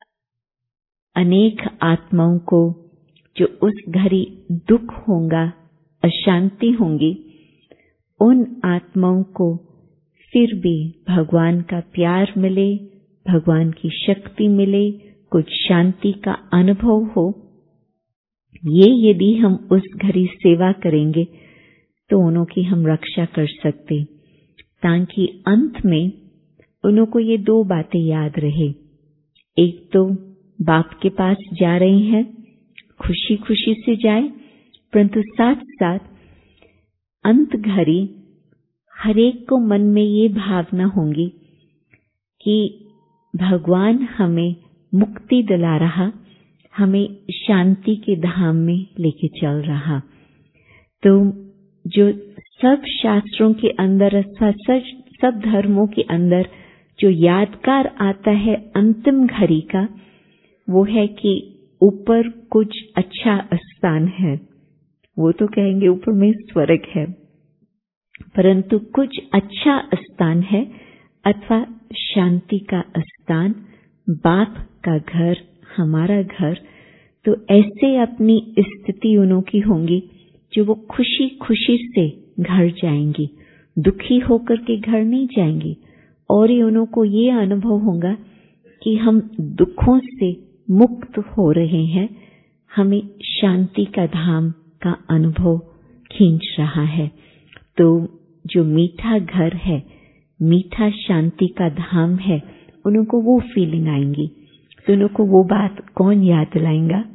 अनेक आत्माओं को जो उस घड़ी दुख होगा अशांति होंगी, उन आत्माओं को फिर भी भगवान का प्यार मिले, भगवान की शक्ति मिले, कुछ शांति का अनुभव हो, ये यदि हम उस घड़ी सेवा करेंगे तो उन्हों की हम रक्षा कर सकते, ताकि अंत में उन्हों को ये दो बातें याद रहे। एक तो बाप के पास जा रहे हैं, खुशी खुशी से जाए, परंतु साथ साथ अंत घड़ी हर एक को मन में ये भावना होंगी कि भगवान हमें मुक्ति दिला रहा, हमें शांति के धाम में लेके चल रहा। तो जो सब शास्त्रों के अंदर अथवा सब धर्मों के अंदर जो यादगार आता है अंतिम घड़ी का, वो है कि ऊपर कुछ अच्छा स्थान है। वो तो कहेंगे ऊपर में स्वर्ग है, परंतु कुछ अच्छा स्थान है अथवा शांति का स्थान, बाप का घर, हमारा घर। तो ऐसे अपनी स्थिति उन्हों की होंगी जो वो खुशी खुशी से घर जाएंगी, दुखी होकर के घर नहीं जाएंगी। और ये उन्हों को ये अनुभव होगा कि हम दुखों से मुक्त हो रहे हैं, हमें शांति का धाम का अनुभव खींच रहा है। तो जो मीठा घर है, मीठा शांति का धाम है, उन्हों को वो फीलिंग आएंगी। तो उन्हों को वो बात कौन याद दिलाएगा?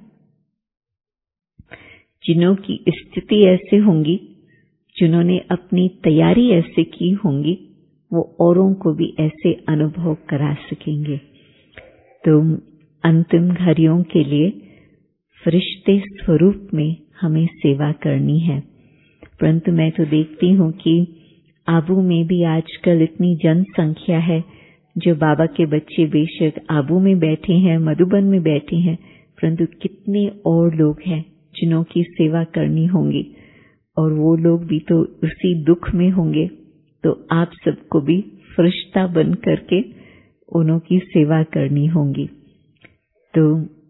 जिन्हों की स्थिति ऐसे होंगी, जिन्होंने अपनी तैयारी ऐसे की होंगी, वो औरों को भी ऐसे अनुभव करा सकेंगे। तो अंतिम घड़ियों के लिए फरिश्ते स्वरूप में हमें सेवा करनी है। परंतु मैं तो देखती हूँ कि आबू में भी आजकल इतनी जनसंख्या है, जो बाबा के बच्चे बेशक आबू में बैठे हैं, मधुबन में बैठे हैं, परंतु कितने और लोग हैं जिन्हों की सेवा करनी होगी, और वो लोग भी तो उसी दुख में होंगे। तो आप सबको भी फरिश्ता बन करके उन्हों की सेवा करनी होगी। तो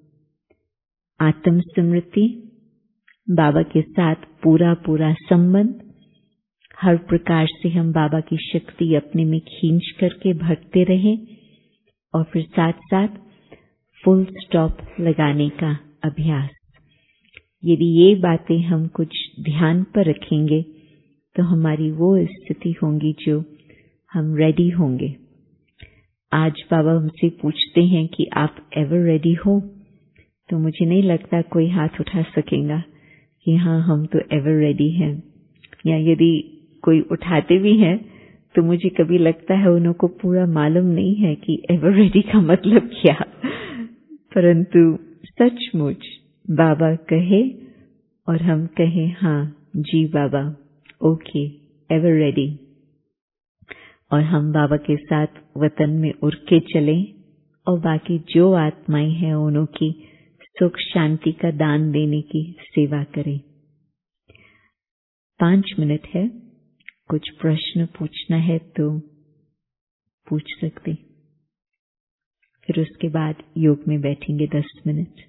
आत्म स्मृति, बाबा के साथ पूरा पूरा संबंध, हर प्रकार से हम बाबा की शक्ति अपने में खींच करके भरते रहें, और फिर साथ साथ फुल स्टॉप लगाने का अभ्यास। यदि ये बातें हम कुछ ध्यान पर रखेंगे तो हमारी वो स्थिति होंगी जो हम रेडी होंगे। आज बाबा हमसे पूछते हैं कि आप एवर रेडी हो? तो मुझे नहीं लगता कोई हाथ उठा सकेगा कि हाँ हम तो एवर रेडी हैं। या यदि कोई उठाते भी हैं तो मुझे कभी लगता है उन्हों को पूरा मालूम नहीं है कि एवर रेडी का मतलब क्या। परंतु सचमुच बाबा कहे और हम कहें हाँ जी बाबा, ओके, एवर रेडी, और हम बाबा के साथ वतन में उड़ के चलें और बाकी जो आत्माएं हैं उन्हों की सुख शांति का दान देने की सेवा करें। 5 मिनट है, कुछ प्रश्न पूछना है तो पूछ सकते, फिर उसके बाद योग में बैठेंगे 10 मिनट।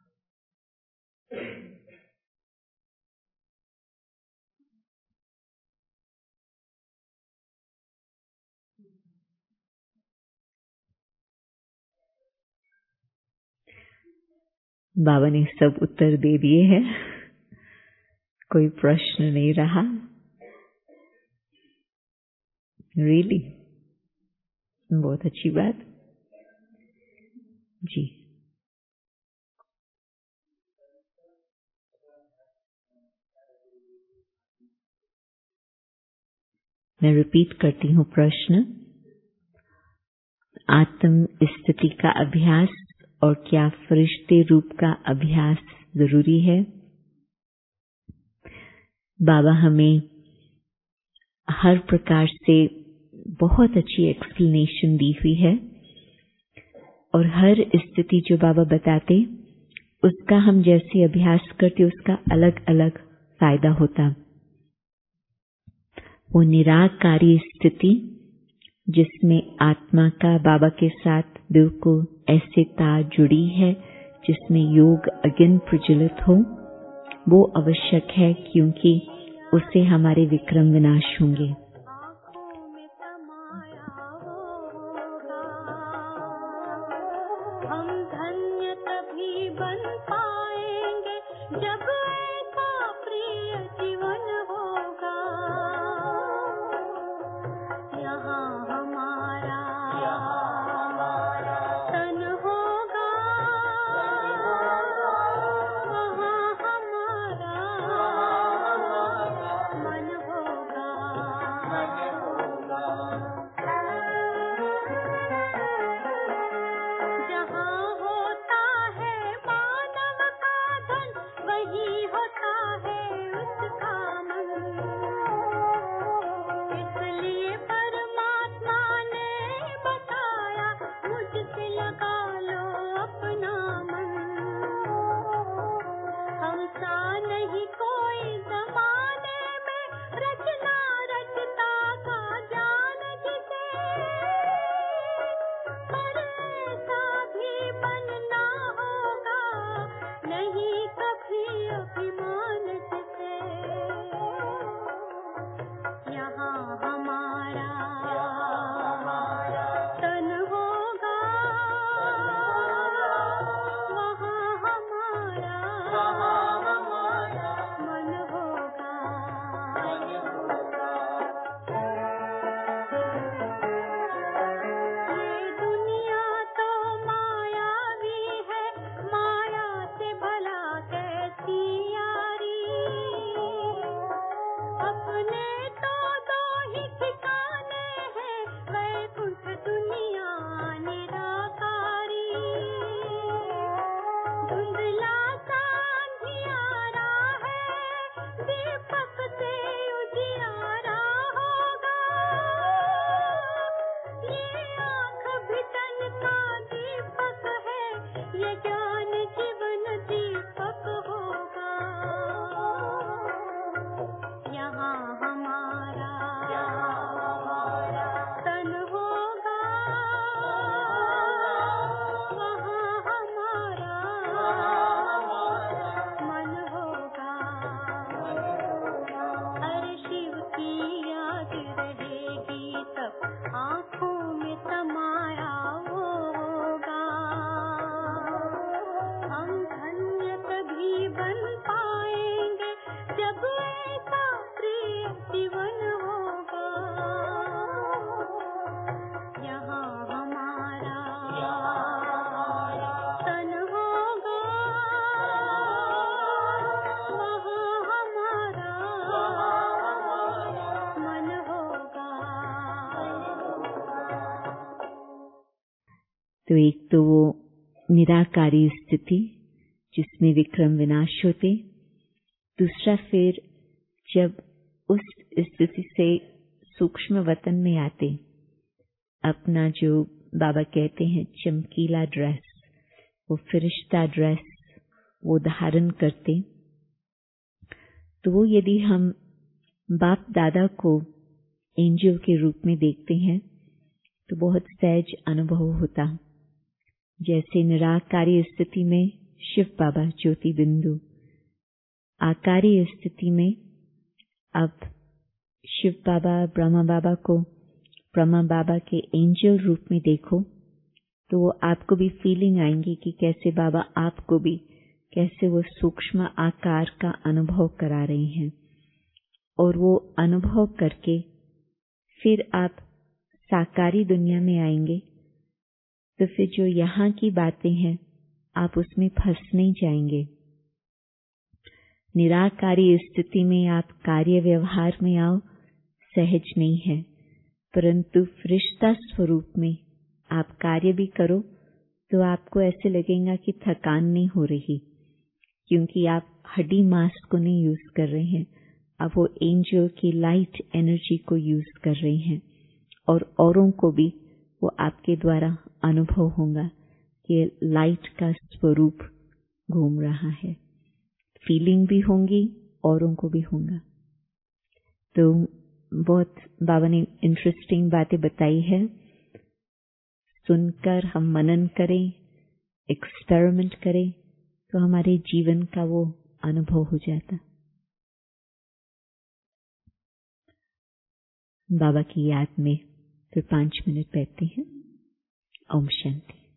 बाबा ने सब उत्तर दे दिए हैं, कोई प्रश्न नहीं रहा। रियली बहुत अच्छी बात जी। मैं रिपीट करती हूँ प्रश्न। आत्म स्थिति का अभ्यास और क्या फरिश्ते रूप का अभ्यास जरूरी है? बाबा हमें हर प्रकार से बहुत अच्छी एक्सप्लेनेशन दी हुई है, और हर स्थिति जो बाबा बताते उसका हम जैसे अभ्यास करते उसका अलग अलग फायदा होता। वो निराकारी स्थिति जिसमें आत्मा का बाबा के साथ बिल्कुल ऐसे तार जुड़ी है, जिसमें योग अगेन प्रज्वलित हो, वो आवश्यक है, क्योंकि उससे हमारे विक्रम विनाश होंगे। तो एक तो वो निराकारी स्थिति जिसमें विक्रम विनाश होते, दूसरा फिर जब उस स्थिति से सूक्ष्म वतन में आते, अपना जो बाबा कहते हैं चमकीला ड्रेस, वो फरिश्ता ड्रेस वो धारण करते, तो वो यदि हम बाप दादा को एंजल के रूप में देखते हैं तो बहुत सहज अनुभव होता। जैसे निराकारी स्थिति में शिव बाबा ज्योति बिंदु, आकारी स्थिति में अब शिव बाबा ब्रह्मा बाबा को ब्रह्मा बाबा के एंजल रूप में देखो तो वो आपको भी फीलिंग आएंगी कि कैसे बाबा आपको भी कैसे वो सूक्ष्म आकार का अनुभव करा रहे हैं, और वो अनुभव करके फिर आप साकारी दुनिया में आएंगे तो फिर जो यहाँ की बातें हैं आप उसमें फंस नहीं जाएंगे। निराकारी स्थिति में आप कार्य व्यवहार में आओ सहज नहीं है, परंतु फरिश्ता स्वरूप में आप कार्य भी करो तो आपको ऐसे लगेगा कि थकान नहीं हो रही, क्योंकि आप हड्डी मांस को नहीं यूज कर रहे हैं, आप वो एंजल की लाइट एनर्जी को यूज कर रहे हैं, और औरों को भी वो आपके द्वारा अनुभव होगा कि लाइट का स्वरूप घूम रहा है। फीलिंग भी होंगी, औरों को भी होगा। तो बहुत बाबा ने इंटरेस्टिंग बातें बताई है, सुनकर हम मनन करें, एक्सपेरिमेंट करें तो हमारे जीवन का वो अनुभव हो जाता। बाबा की याद में फिर 5 मिनट बैठते हैं। ओम शांति।